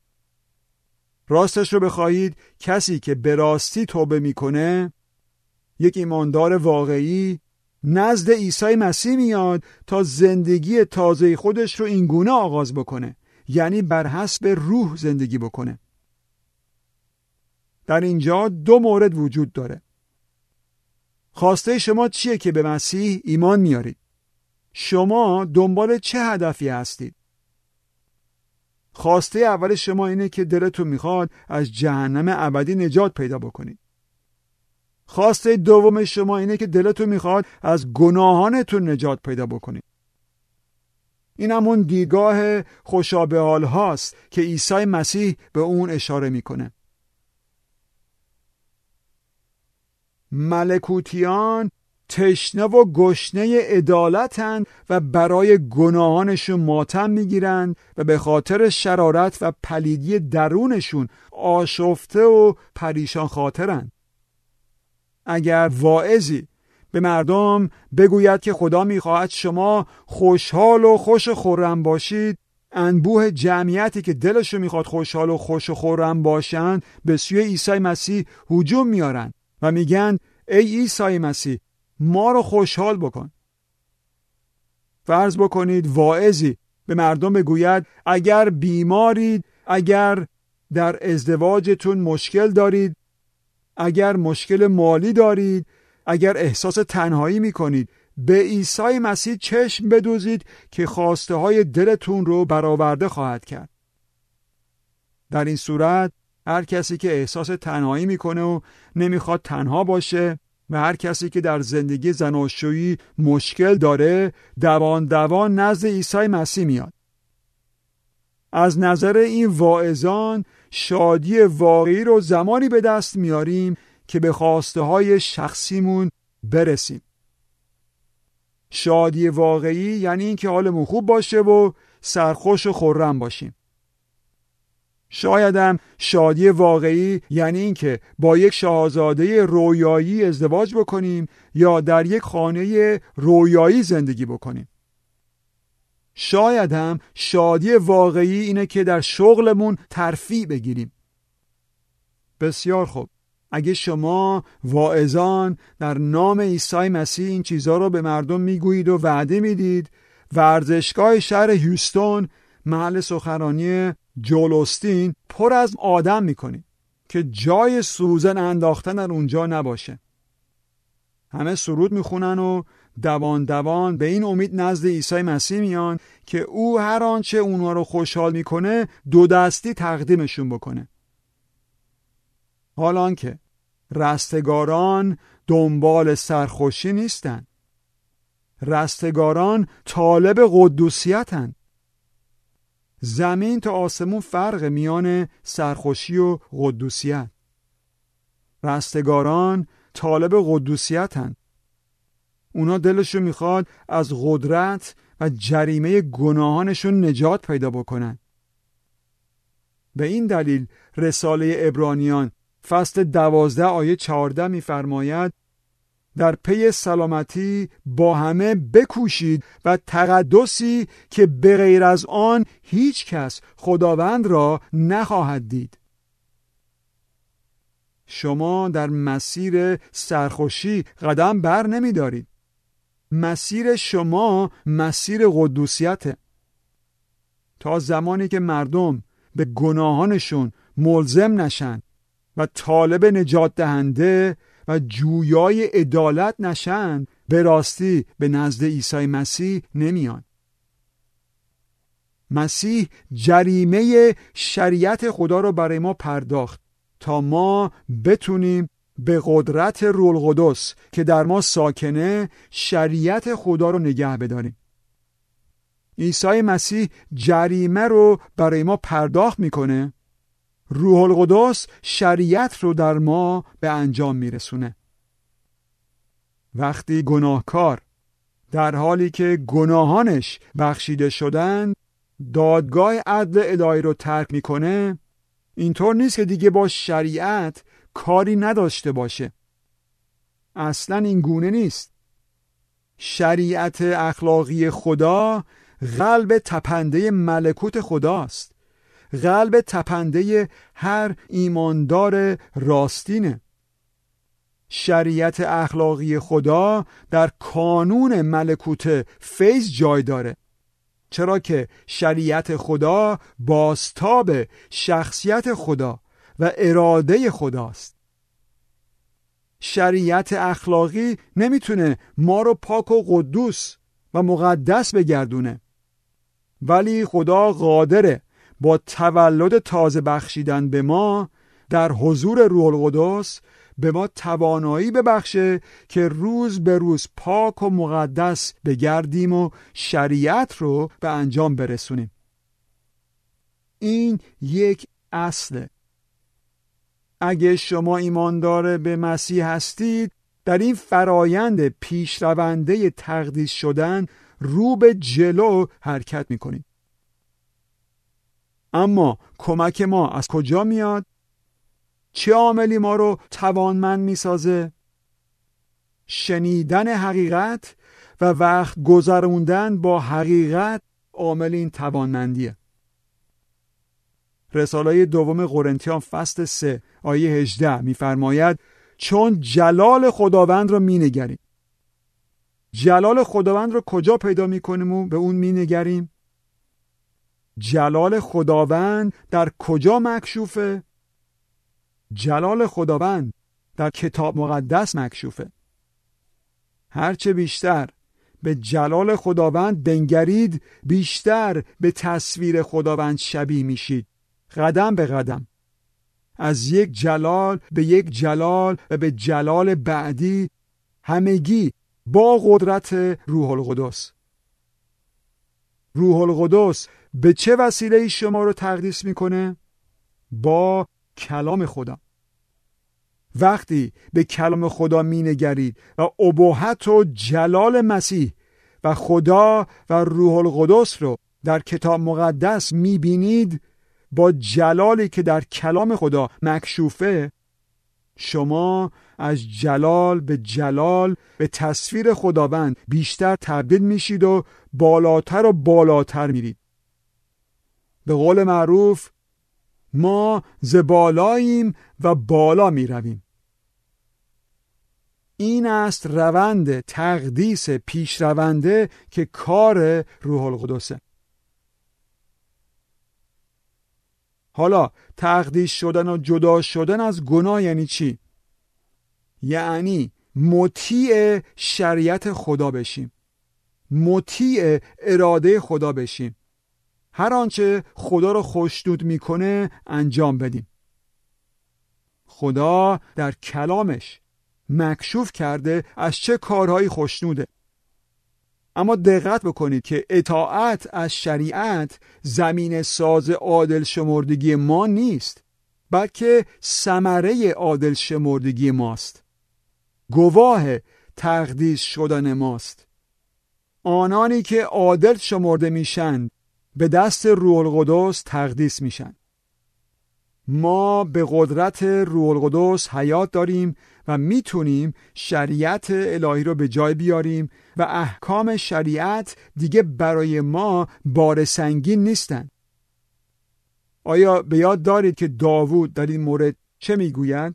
راستش رو بخواهید، کسی که به راستی توبه میکنه، یک ایماندار واقعی، نزد عیسی مسیح میاد تا زندگی تازه خودش رو این گونه آغاز بکنه، یعنی بر حسب روح زندگی بکنه. در اینجا دو مورد وجود داره. خواسته شما چیه که به مسیح ایمان میارید؟ شما دنبال چه هدفی هستید؟ خواسته اول شما اینه که دلتون میخواد از جهنم ابدی نجات پیدا بکنید. خواسته دوم شما اینه که دلتون میخواد از گناهانتون نجات پیدا بکنید. این همون دیدگاه خوشابهال هاست که عیسی مسیح به اون اشاره میکنه. ملکوتیان تشنه و گشنه عدالتند و برای گناهانشون ماتم میگیرند و به خاطر شرارت و پلیدی درونشون آشفته و پریشان خاطرند. اگر واعظی به مردم بگوید که خدا میخواهد شما خوشحال و خوش و خرم باشید، انبوه جمعیتی که دلشون میخواد خوشحال و خوش و خرم باشند به سوی عیسی مسیح هجوم میارن و میگن ای عیسی مسیح ما رو خوشحال بکن. فرض بکنید واعظی به مردم بگوید اگر بیمارید، اگر در ازدواجتون مشکل دارید، اگر مشکل مالی دارید، اگر احساس تنهایی میکنید، به عیسی مسیح چشم بدوزید که خواسته های دلتون رو برآورده خواهد کرد. در این صورت هر کسی که احساس تنهایی میکنه و نمیخواد تنها باشه و هر کسی که در زندگی زناشویی مشکل داره دوان دوان نزد عیسی مسیح میاد. از نظر این واعظان شادی واقعی رو زمانی به دست میاریم که به خواسته های شخصیمون برسیم. شادی واقعی یعنی این که حالمون خوب باشه و سرخوش و خرم باشیم. شایدم شادی واقعی یعنی این که با یک شاهزاده رویایی ازدواج بکنیم یا در یک خانه رویایی زندگی بکنیم. شاید هم شادی واقعی اینه که در شغلمون ترفیع بگیریم. بسیار خوب. اگه شما واعظان در نام عیسی مسیح این چیزها رو به مردم میگویید و وعده میدید، ورزشگاه شهر هیوستون محل سخنرانی جول اوستین پر از آدم میکنید که جای سوزن انداختن در اونجا نباشه. همه سرود میخونن و دوان دوان به این امید نزد عیسی مسیح میان که او هر آنچه اونها رو خوشحال میکنه دو دستی تقدیمشون بکنه. حالان که رستگاران دنبال سرخوشی نیستن. رستگاران طالب قدوسیتن. زمین تا آسمون فرق میان سرخوشی و قدوسیت. رستگاران طالب قدوسیتن. اونا دلشون میخواد از قدرت و جریمه گناهانشون نجات پیدا بکنن. به این دلیل رساله عبرانیان فصل دوازده آیه چهارده میفرماید در پی سلامتی با همه بکوشید و تقدسی که به غیر از آن هیچ کس خداوند را نخواهد دید. شما در مسیر سرخوشی قدم بر نمی دارید. مسیر شما مسیر قدوسیته. تا زمانی که مردم به گناهانشون ملزم نشن و طالب نجات دهنده و جویای عدالت نشن، به راستی به نزد عیسی مسیح نمیان. مسیح جریمه شریعت خدا رو برای ما پرداخت تا ما بتونیم به قدرت روح القدس که در ما ساکنه شریعت خدا رو نگه بداریم. عیسی مسیح جریمه رو برای ما پرداخت میکنه، روح القدس شریعت رو در ما به انجام میرسونه. وقتی گناهکار در حالی که گناهانش بخشیده شدن دادگاه عدل الهی رو ترک میکنه، اینطور نیست که دیگه با شریعت کاری نداشته باشه. اصلا این گونه نیست. شریعت اخلاقی خدا قلب تپنده ملکوت خداست. قلب تپنده هر ایماندار راستینه. شریعت اخلاقی خدا در کانون ملکوت فیض جای داره، چرا که شریعت خدا بازتاب شخصیت خدا و اراده خداست. شریعت اخلاقی نمیتونه ما رو پاک و قدوس و مقدس بگردونه، ولی خدا قادره با تولد تازه بخشیدن به ما در حضور روح القدس به ما توانایی ببخشه که روز به روز پاک و مقدس بگردیم و شریعت رو به انجام برسونیم. این یک اصله. اگه شما ایماندار به مسیح هستید، در این فرایند پیشرونده تقدیس شدن رو به جلو حرکت میکنید. اما کمک ما از کجا میاد؟ چه عاملی ما رو توانمند میسازه؟ شنیدن حقیقت و وقت گذروندن با حقیقت عامل این توانمندیه. رساله دوم قرنتیان فصل سه آیه هجده میفرماید چون جلال خداوند را مینگریم. جلال خداوند رو کجا پیدا میکنیم و به اون مینگریم؟ جلال خداوند در کجا مکشوفه؟ جلال خداوند در کتاب مقدس مکشوفه. هرچه بیشتر به جلال خداوند بنگرید، بیشتر به تصویر خداوند شبیه میشید. قدم به قدم از یک جلال به یک جلال و به جلال بعدی، همگی با قدرت روح القدس. روح القدس به چه وسیله شما رو تقدیس میکنه؟ با کلام خدا. وقتی به کلام خدا مینگرید و ابهت و جلال مسیح و خدا و روح القدس رو در کتاب مقدس میبینید، با جلالی که در کلام خدا مکشوفه، شما از جلال به جلال به تصویر خداوند بیشتر تبدیل میشید و بالاتر و بالاتر میرید. به قول معروف ما ز بالاییم و بالا میرویم. این است روند تقدیس پیشرونده که کار روح القدسه. حالا تقدیس شدن و جدا شدن از گناه یعنی چی؟ یعنی مطیع شریعت خدا بشیم، مطیع اراده خدا بشیم، هر آنچه خدا رو خوشنود میکنه انجام بدیم. خدا در کلامش مکشوف کرده از چه کارهایی خوشنوده. اما دقت بکنید که اطاعت از شریعت زمین ساز عادل شمردگی ما نیست، بلکه ثمره عادل شمردگی ماست، گواه تقدیس شدن ماست. آنانی که عادل شمرده میشن به دست روح القدس تقدیس میشن. ما به قدرت روح القدس حیات داریم و میتونیم شریعت الهی رو به جای بیاریم و احکام شریعت دیگه برای ما بار سنگین نیستن. آیا به یاد دارید که داوود در این مورد چه میگوید؟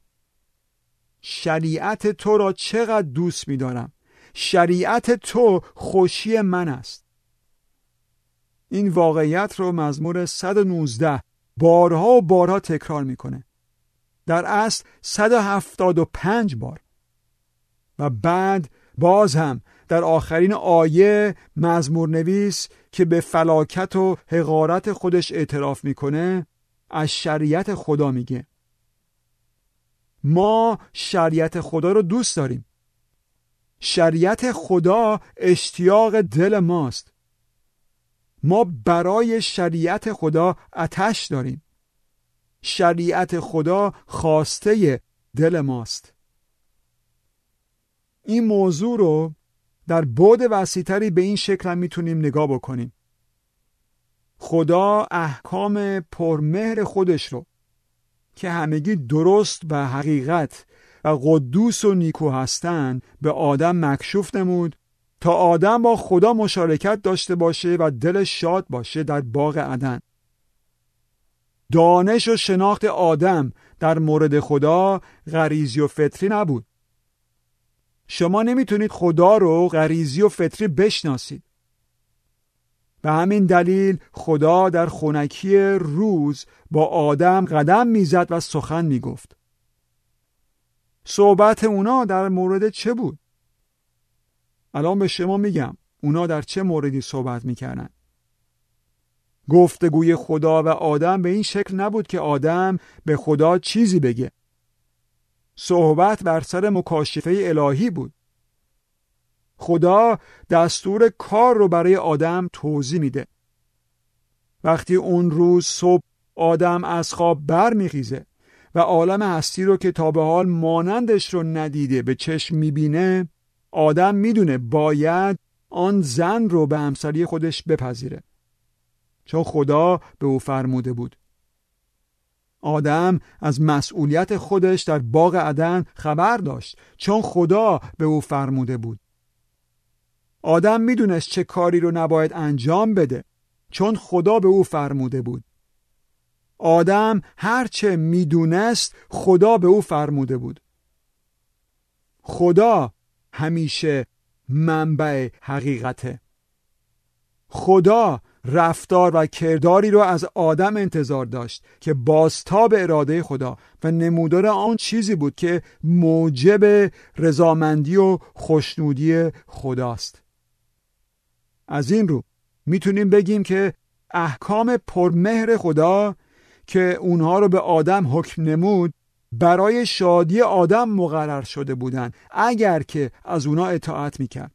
شریعت تو را چقدر دوست میدارم، شریعت تو خوشی من است. این واقعیت رو مزمور صد و نوزده بارها و بارها تکرار میکنه، در اصل صد و هفتاد و پنج بار. و بعد باز هم در آخرین آیه مزمور نویس که به فلاکت و حقارت خودش اعتراف میکنه از شریعت خدا میگه. ما شریعت خدا رو دوست داریم. شریعت خدا اشتیاق دل ماست. ما برای شریعت خدا آتش داریم. شریعت خدا خواسته دل ماست. این موضوع رو در بعد وسیع‌تری به این شکل هم میتونیم نگاه بکنیم. خدا احکام پرمهر خودش رو که همگی درست و حقیقت و قدوس و نیکو هستند به آدم مکشوف نمود تا آدم با خدا مشارکت داشته باشه و دلش شاد باشه در باغ عدن. دانش و شناخت آدم در مورد خدا غریزی و فطری نبود. شما نمیتونید خدا رو غریزی و فطری بشناسید. به همین دلیل خدا در خنکی روز با آدم قدم میزد و سخن میگفت. صحبت اونا در مورد چه بود؟ الان به شما میگم اونا در چه موردی صحبت میکردن. گفتگوی خدا و آدم به این شکل نبود که آدم به خدا چیزی بگه. صحبت بر سر مکاشفه الهی بود. خدا دستور کار رو برای آدم توضیح میده. وقتی اون روز صبح آدم از خواب برمیخیزه و عالم هستی رو که تا به حال مانندش رو ندیده به چشم میبینه، آدم میدونه باید آن زن رو به همسری خودش بپذیره، چون خدا به او فرموده بود. آدم از مسئولیت خودش در باغ عدن خبر داشت، چون خدا به او فرموده بود. آدم میدونست چه کاری رو نباید انجام بده، چون خدا به او فرموده بود. آدم هرچه میدونست خدا به او فرموده بود. خدا همیشه منبع حقیقته. خدا رفتار و کرداری رو از آدم انتظار داشت که بازتاب اراده خدا و نمودار آن چیزی بود که موجب رضامندی و خوشنودی خداست. از این رو میتونیم بگیم که احکام پرمهر خدا که اونها رو به آدم حکم نمود برای شادی آدم مقرر شده بودند اگر که از اونها اطاعت میکرد.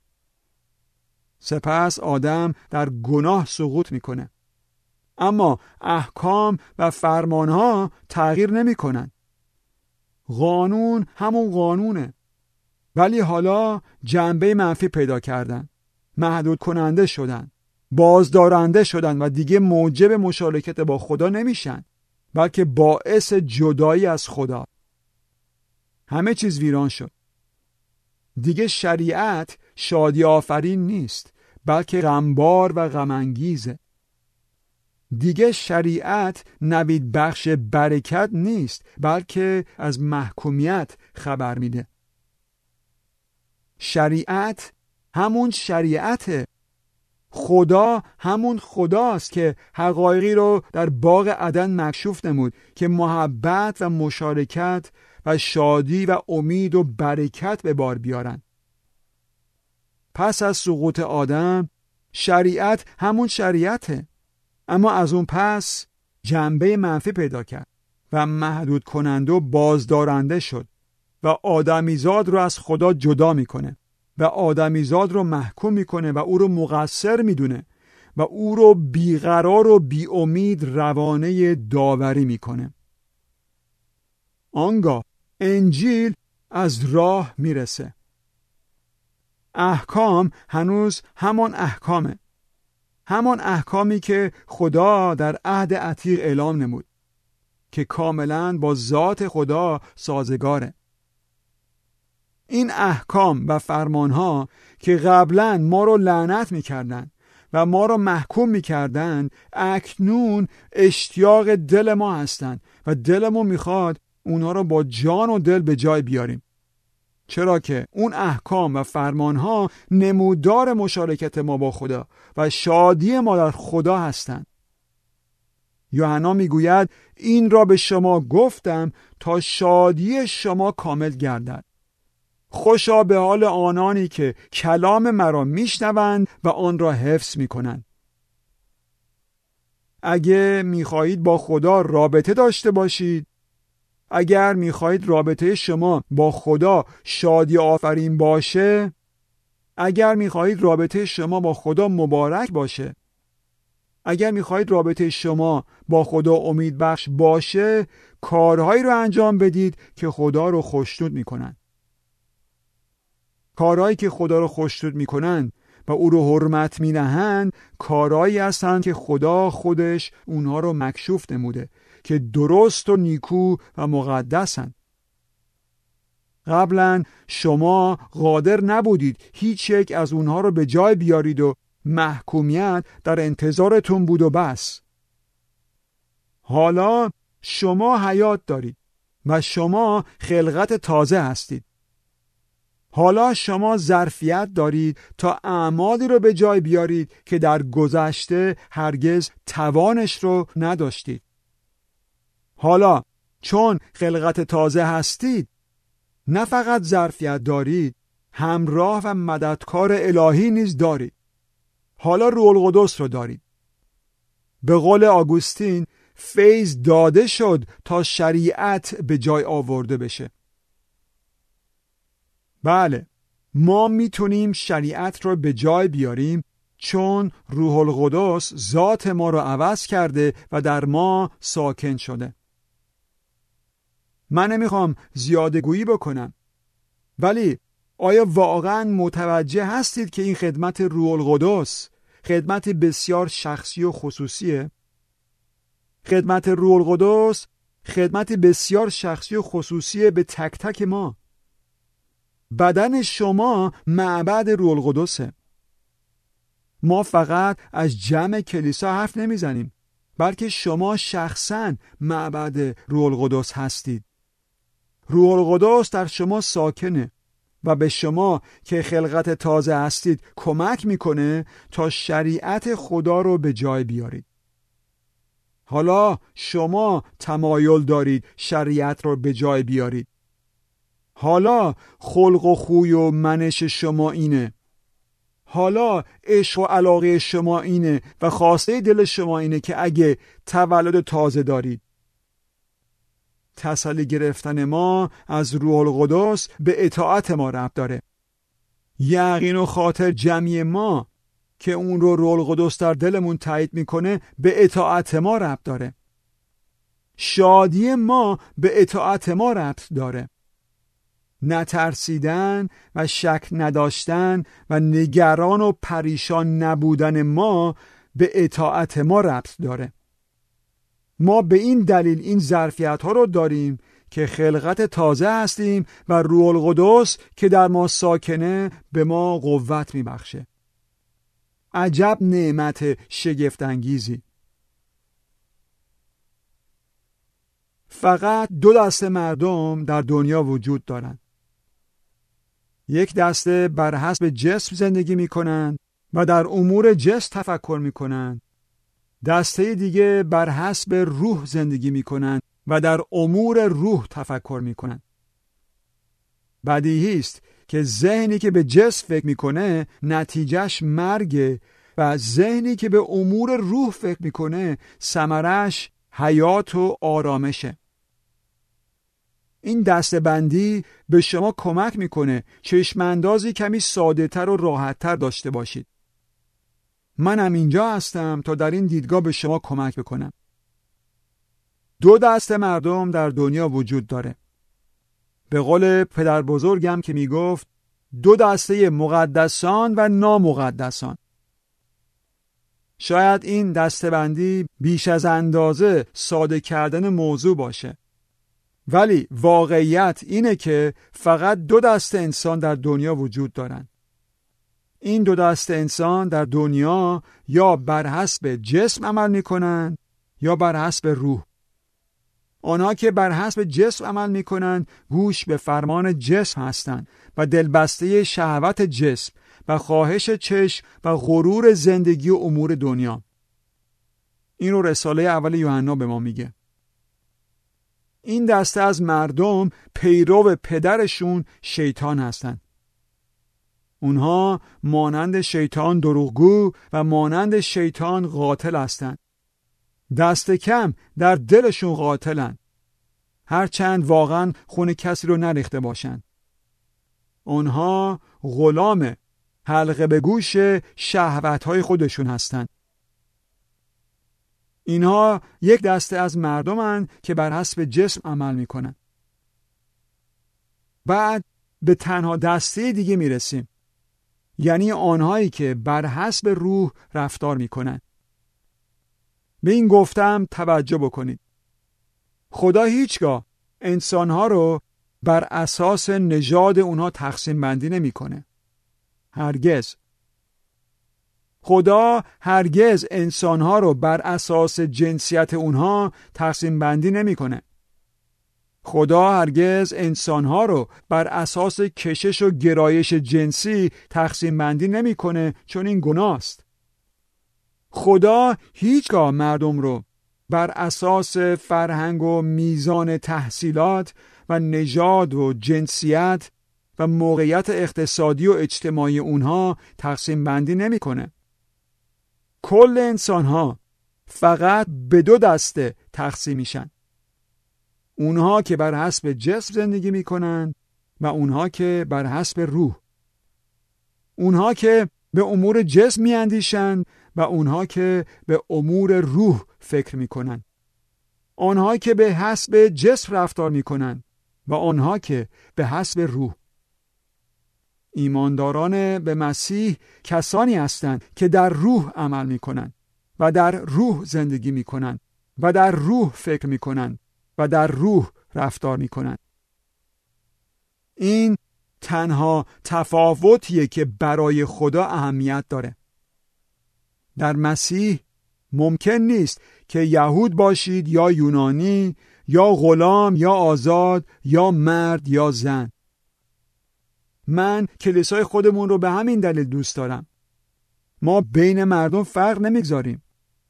سپس آدم در گناه سقوط میکنه، اما احکام و فرمانها تغییر نمیکنن. قانون همون قانونه، ولی حالا جنبه منفی پیدا کردن، محدود کننده شدن، بازدارنده شدن و دیگه موجب مشارکت با خدا نمیشن، بلکه باعث جدایی از خدا. همه چیز ویران شد. دیگه شریعت شادی آفرین نیست، بلکه غمبار و غمانگیزه. دیگه شریعت نوید بخش برکت نیست، بلکه از محکومیت خبر میده. شریعت همون شریعته. خدا همون خداست که حقایقی رو در باغ عدن مکشوف نمود که محبت و مشارکت و شادی و امید و برکت به بار بیارن. پس از سقوط آدم شریعت همون شریعته، اما از اون پس جنبه منفی پیدا کرد و محدود کننده و بازدارنده شد و آدمیزاد رو از خدا جدا میکنه و آدمیزاد رو محکوم میکنه و او رو مقصر میدونه و او رو بیقرار و بی امید روانه داوری میکنه. آنگاه انجیل از راه میرسه. احکام هنوز همان احکامه، همان احکامی که خدا در عهد عتیق اعلام نمود که کاملا با ذات خدا سازگاره. این احکام و فرمانها که قبلا ما رو لعنت میکردن و ما رو محکوم میکردن، اکنون اشتیاق دل ما هستند و دلمون میخواد اونها رو با جان و دل به جای بیاریم، چرا که اون احکام و فرمانها نمودار مشارکت ما با خدا و شادی ما در خدا هستند. یوحنا میگوید این را به شما گفتم تا شادی شما کامل گردد. خوشا به حال آنانی که کلام مرا میشنوند و آن را حفظ میکنند. اگه میخواهید با خدا رابطه داشته باشید، اگر میخواهید رابطه شما با خدا شادی آفرین باشه، اگر میخواهید رابطه شما با خدا مبارک باشه، اگر میخواهید رابطه شما با خدا امید بخش باشه، کارهایی رو انجام بدید که خدا رو خوشنود میکنن. کارهایی که خدا رو خوشنود میکنن و او رو حرمت مینهند، کارهایی هستند که خدا خودش اونها رو مکشوف نموده که درست و نیکو و مقدسند. قبلا شما قادر نبودید هیچ یک از اونها رو به جای بیارید و محکومیت در انتظارتون بود و بس. حالا شما حیات دارید و شما خلقت تازه هستید. حالا شما ظرفیت دارید تا اعمالی رو به جای بیارید که در گذشته هرگز توانش رو نداشتید. حالا چون خلقت تازه هستید، نه فقط ظرفیت دارید، همراه و مددکار الهی نیز دارید. حالا روح القدس رو دارید. به قول آگوستین، فیض داده شد تا شریعت به جای آورده بشه. بله، ما میتونیم شریعت رو به جای بیاریم چون روح القدس ذات ما رو عوض کرده و در ما ساکن شده. من نمیخوام زیاده گویی بکنم، ولی آیا واقعا متوجه هستید که این خدمت روح القدس خدمت بسیار شخصی و خصوصیه؟ خدمت روح القدس خدمت بسیار شخصی و خصوصیه به تک تک ما. بدن شما معبد روح القدسه. ما فقط از جمع کلیسا حرف نمیزنیم، بلکه شما شخصاً معبد روح القدس هستید. روح القدس در شما ساکنه و به شما که خلقت تازه هستید کمک میکنه تا شریعت خدا رو به جای بیارید. حالا شما تمایل دارید شریعت رو به جای بیارید. حالا خلق و خوی و منش شما اینه. حالا عشق و علاقه شما اینه و خواسته دل شما اینه که اگه تولد تازه دارید. تسلی گرفتن ما از روح القدس به اطاعت ما ربط داره. یقین و خاطر جمعی ما که اون رو روح القدس در دلمون تایید میکنه به اطاعت ما ربط داره. شادی ما به اطاعت ما ربط داره. نترسیدن و شک نداشتن و نگران و پریشان نبودن ما به اطاعت ما ربط داره. ما به این دلیل این ظرفیت ها رو داریم که خلقت تازه هستیم و روح القدس که در ما ساکنه به ما قوت میبخشه. عجب نعمت شگفت انگیزی. فقط دو دسته مردم در دنیا وجود دارند. یک دسته بر حسب جسم زندگی میکنند و در امور جسم تفکر میکنند. دسته دیگه بر حسب روح زندگی میکنند و در امور روح تفکر میکنند. بدیهی است که ذهنی که به جسم فکر میکنه نتیجهش مرگه و ذهنی که به امور روح فکر میکنه ثمرش حیات و آرامشه. این دسته‌بندی به شما کمک میکنه چشماندازی کمی ساده تر و راحت تر داشته باشید. منم اینجا هستم تا در این دیدگاه به شما کمک بکنم. دو دسته مردم در دنیا وجود داره. به قول پدر بزرگم که میگفت دو دسته مقدسان و نامقدسان. شاید این دسته‌بندی بیش از اندازه ساده کردن موضوع باشه، ولی واقعیت اینه که فقط دو دسته انسان در دنیا وجود دارن. این دو دسته انسان در دنیا یا بر حسب جسم عمل میکنن یا بر حسب روح. آنها که بر حسب جسم عمل میکنن گوش به فرمان جسم هستند و دلبسته شهوت جسم و خواهش چشم و غرور زندگی و امور دنیا. این رو رساله اول یوحنا به ما میگه. این دسته از مردم پیرو پدرشون شیطان هستند. اونها مانند شیطان دروغگو و مانند شیطان قاتل هستند. دست کم در دلشون قاتلن، هرچند واقعا خون کسی رو نریخته باشند. اونها غلام حلقه به گوش شهوت‌های خودشون هستند. اینها یک دسته از مردمند که بر حسب جسم عمل میکنن. بعد به تنها دسته دیگه میرسیم، یعنی آنهایی که بر حسب روح رفتار میکنن. به این گفتم توجه بکنید. خدا هیچگاه انسانها رو بر اساس نژاد اونها تقسیم بندی نمیکنه. هرگز. خدا هرگز انسانها رو بر اساس جنسیت اونها تقسیم بندی نمیکنه. خدا هرگز انسانها رو بر اساس کشش و گرایش جنسی تقسیم بندی نمی‌کنه، چون این گناه است. خدا هیچگاه مردم رو بر اساس فرهنگ و میزان تحصیلات و نژاد و جنسیت و موقعیت اقتصادی و اجتماعی اونها تقسیم بندی نمی‌کنه. کل انسان‌ها فقط به دو دسته تقسیم میشن. اونها که بر حسب جسم زندگی میکنن و اونها که بر حسب روح. اونها که به امور جسم میاندیشن و اونها که به امور روح فکر میکنن. آنها که به حسب جسم رفتار میکنن و آنها که به حسب روح. ایمانداران به مسیح کسانی هستند که در روح عمل میکنن و در روح زندگی میکنن و در روح فکر میکنن و در روح رفتار میکنن. این تنها تفاوتیه که برای خدا اهمیت داره. در مسیح ممکن نیست که یهود باشید یا یونانی یا غلام یا آزاد یا مرد یا زن. من کلیسای خودمون رو به همین دلیل دوست دارم. ما بین مردم فرق نمیگذاریم.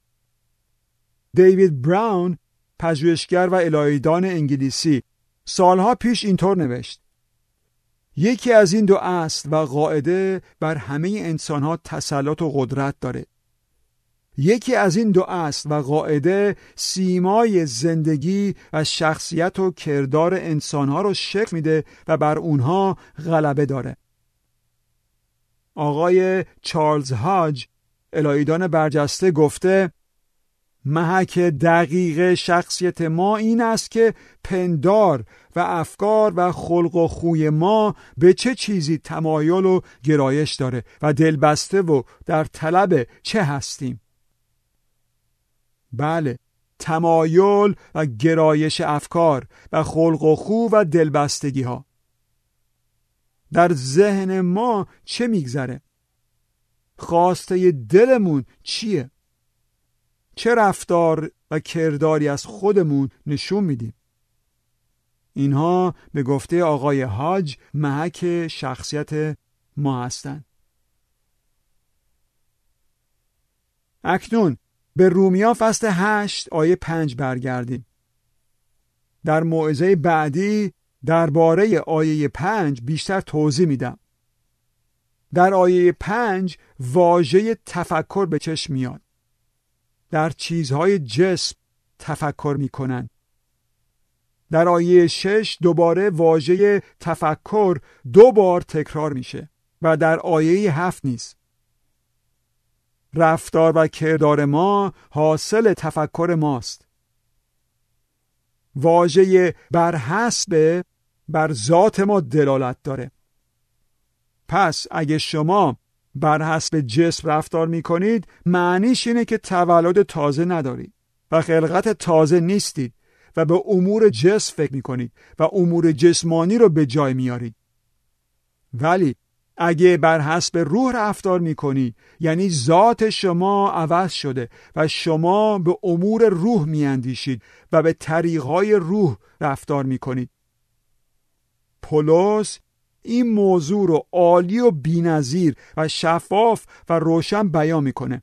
دیوید براون، پژوهشگر و الهیدان انگلیسی، سالها پیش اینطور نوشت: یکی از این دو اصل و قاعده بر همه انسانها تسلط و قدرت داره. یکی از این دو اصل و قاعده سیمای زندگی و شخصیت و کردار انسانها رو شکل میده و بر اونها غلبه داره. آقای چارلز هاج، الهیدان برجسته، گفته محک دقیق شخصیت ما این است که پندار و افکار و خلق و خوی ما به چه چیزی تمایل و گرایش داره و دلبسته و در طلب چه هستیم. بله، تمایل و گرایش افکار و خلق و خو و دلبستگی ها. در ذهن ما چه میگذره؟ خواسته دلمون چیه؟ چه رفتار و کرداری از خودمون نشون میدیم؟ اینها به گفته آقای حاج محک شخصیت ما هستند. اکنون به رومیان فصل هشت آیه پنج برگردیم. در موعظه بعدی درباره آیه پنج بیشتر توضیح میدم. در آیه پنج واژه تفکر به چشم میاد. در چیزهای جسم تفکر میکنن. در آیه شش دوباره واژه تفکر دو بار تکرار میشه و در آیه هفت نیز. رفتار و کردار ما حاصل تفکر ماست. واژه بر حسب بر ذات ما دلالت داره. پس اگه شما بر حسب جسم رفتار میکنید، معنیش اینه که تولد تازه ندارید و خلقت تازه نیستید و به امور جسم فکر میکنید و امور جسمانی رو به جای میارید. ولی اگه بر حسب روح رفتار میکنی، یعنی ذات شما عوض شده و شما به امور روح میاندیشید و به طریقهای روح رفتار میکنید. پولس این موضوع رو عالی و بی‌نظیر و شفاف و روشن بیان میکنه.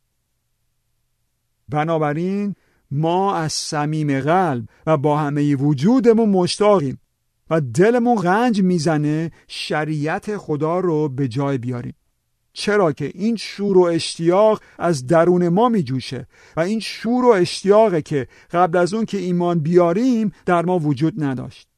بنابراین ما از صمیم قلب و با همه وجودمون مشتاقیم و دلمون رنج میزنه شریعت خدا رو به جای بیاریم، چرا که این شور و اشتیاق از درون ما میجوشه و این شور و اشتیاقه که قبل از اون که ایمان بیاریم در ما وجود نداشت.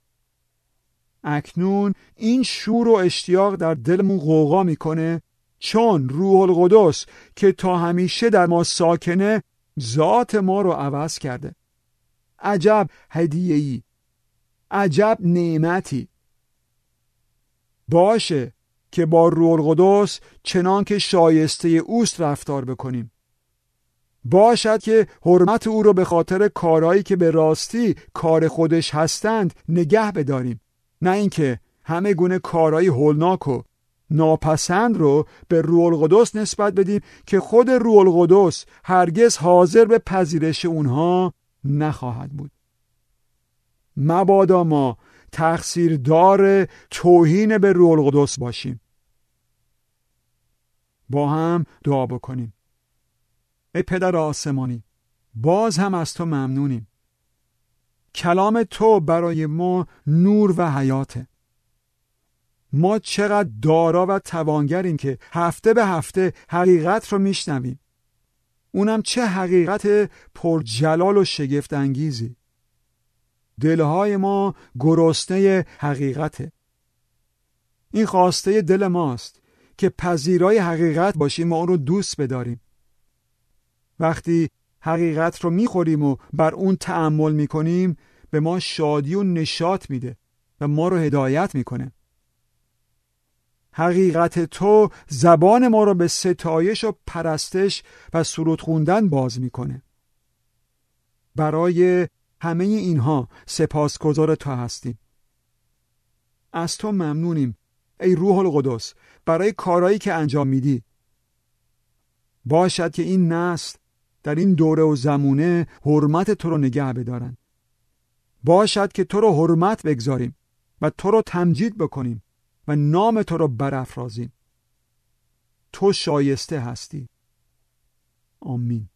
اکنون این شور و اشتیاق در دلمون غوغا میکنه، چون روح القدس که تا همیشه در ما ساکنه ذات ما رو عوض کرده. عجب هدیه‌ای، عجب نعمتی. باشه که با روح القدس چنان که شایسته اوست رفتار بکنیم. باشد که حرمت او رو به خاطر کارهایی که به راستی کار خودش هستند نگه بداریم، نه اینکه همه گونه کارهای هولناک و ناپسند رو به روح القدس نسبت بدیم که خود روح القدس هرگز حاضر به پذیرش اونها نخواهد بود. مبادا ما تقصیردار توهین به روح القدس باشیم. با هم دعا بکنیم. ای پدر آسمانی، باز هم از تو ممنونیم. کلام تو برای ما نور و حیاته. ما چقدر دارا و توانگریم که هفته به هفته حقیقت رو میشنویم. اونم چه حقیقت پر جلال و شگفت انگیزی. دلهای ما گرسنه حقیقته. این خواسته دل ماست که پذیرای حقیقت باشیم و اون رو دوست بداریم. وقتی حقیقت رو میخوریم و بر اون تأمل میکنیم، به ما شادی و نشاط میده و ما رو هدایت میکنه. حقیقت تو زبان ما رو به ستایش و پرستش و سرود خوندن باز میکنه. برای همه اینها سپاسگزار تو هستیم. از تو ممنونیم ای روح القدس برای کارهایی که انجام میدی. باشد که این نسل در این دوره و زمونه حرمت تو رو نگه بدارن. باشد که تو رو حرمت بگذاریم و تو رو تمجید بکنیم و نام تو رو برافرازیم. تو شایسته هستی. آمین.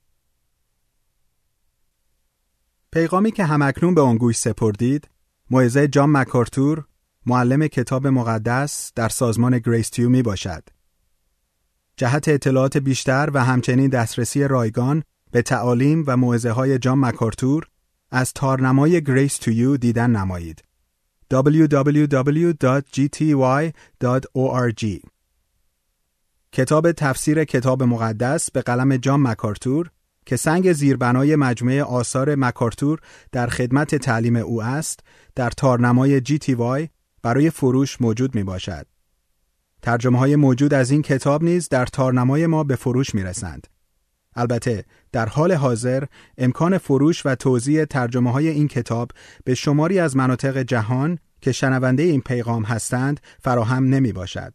پیغامی که همکنون به آن گوش سپردید، موعظه جان مکارتور، معلم کتاب مقدس در سازمان گریس تیو می باشد. جهت اطلاعات بیشتر و همچنین دسترسی رایگان به تعالیم و موعظه های جان مکارتور از تارنمای گریس تیو دیدن نمایید. دبلیو دبلیو دبلیو دات جی تی وای دات او آر جی. کتاب تفسیر کتاب مقدس به قلم جان مکارتور که سنگ زیربنای مجموعه آثار مکارتور در خدمت تعلیم او است، در تارنمای جی تی وای برای فروش موجود می باشد. ترجمه های موجود از این کتاب نیز در تارنمای ما به فروش می رسند. البته در حال حاضر امکان فروش و توزیع ترجمه های این کتاب به شماری از مناطق جهان که شنونده این پیغام هستند فراهم نمی باشد.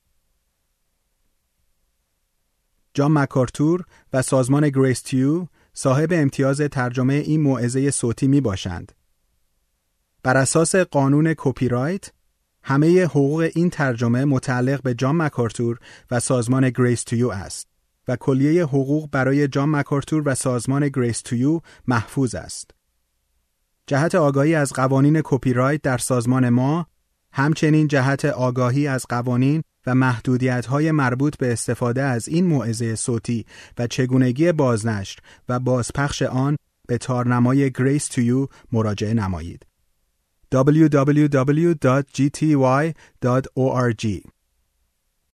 جان مکارتور و سازمان گریس تیو صاحب امتیاز ترجمه این موعظه صوتی می باشند. بر اساس قانون کپی رایت، همه حقوق این ترجمه متعلق به جان مکارتور و سازمان گریس تیو است و کلیه حقوق برای جان مکارتور و سازمان گریس تیو محفوظ است. جهت آگاهی از قوانین کپی رایت در سازمان ما، همچنین جهت آگاهی از قوانین و محدودیت‌های مربوط به استفاده از این موعظه صوتی و چگونگی بازنشر و بازپخش آن، به تارنمای گریس تیو مراجعه نمایید. دبلیو دبلیو دبلیو دات جی تی وای دات او آر جی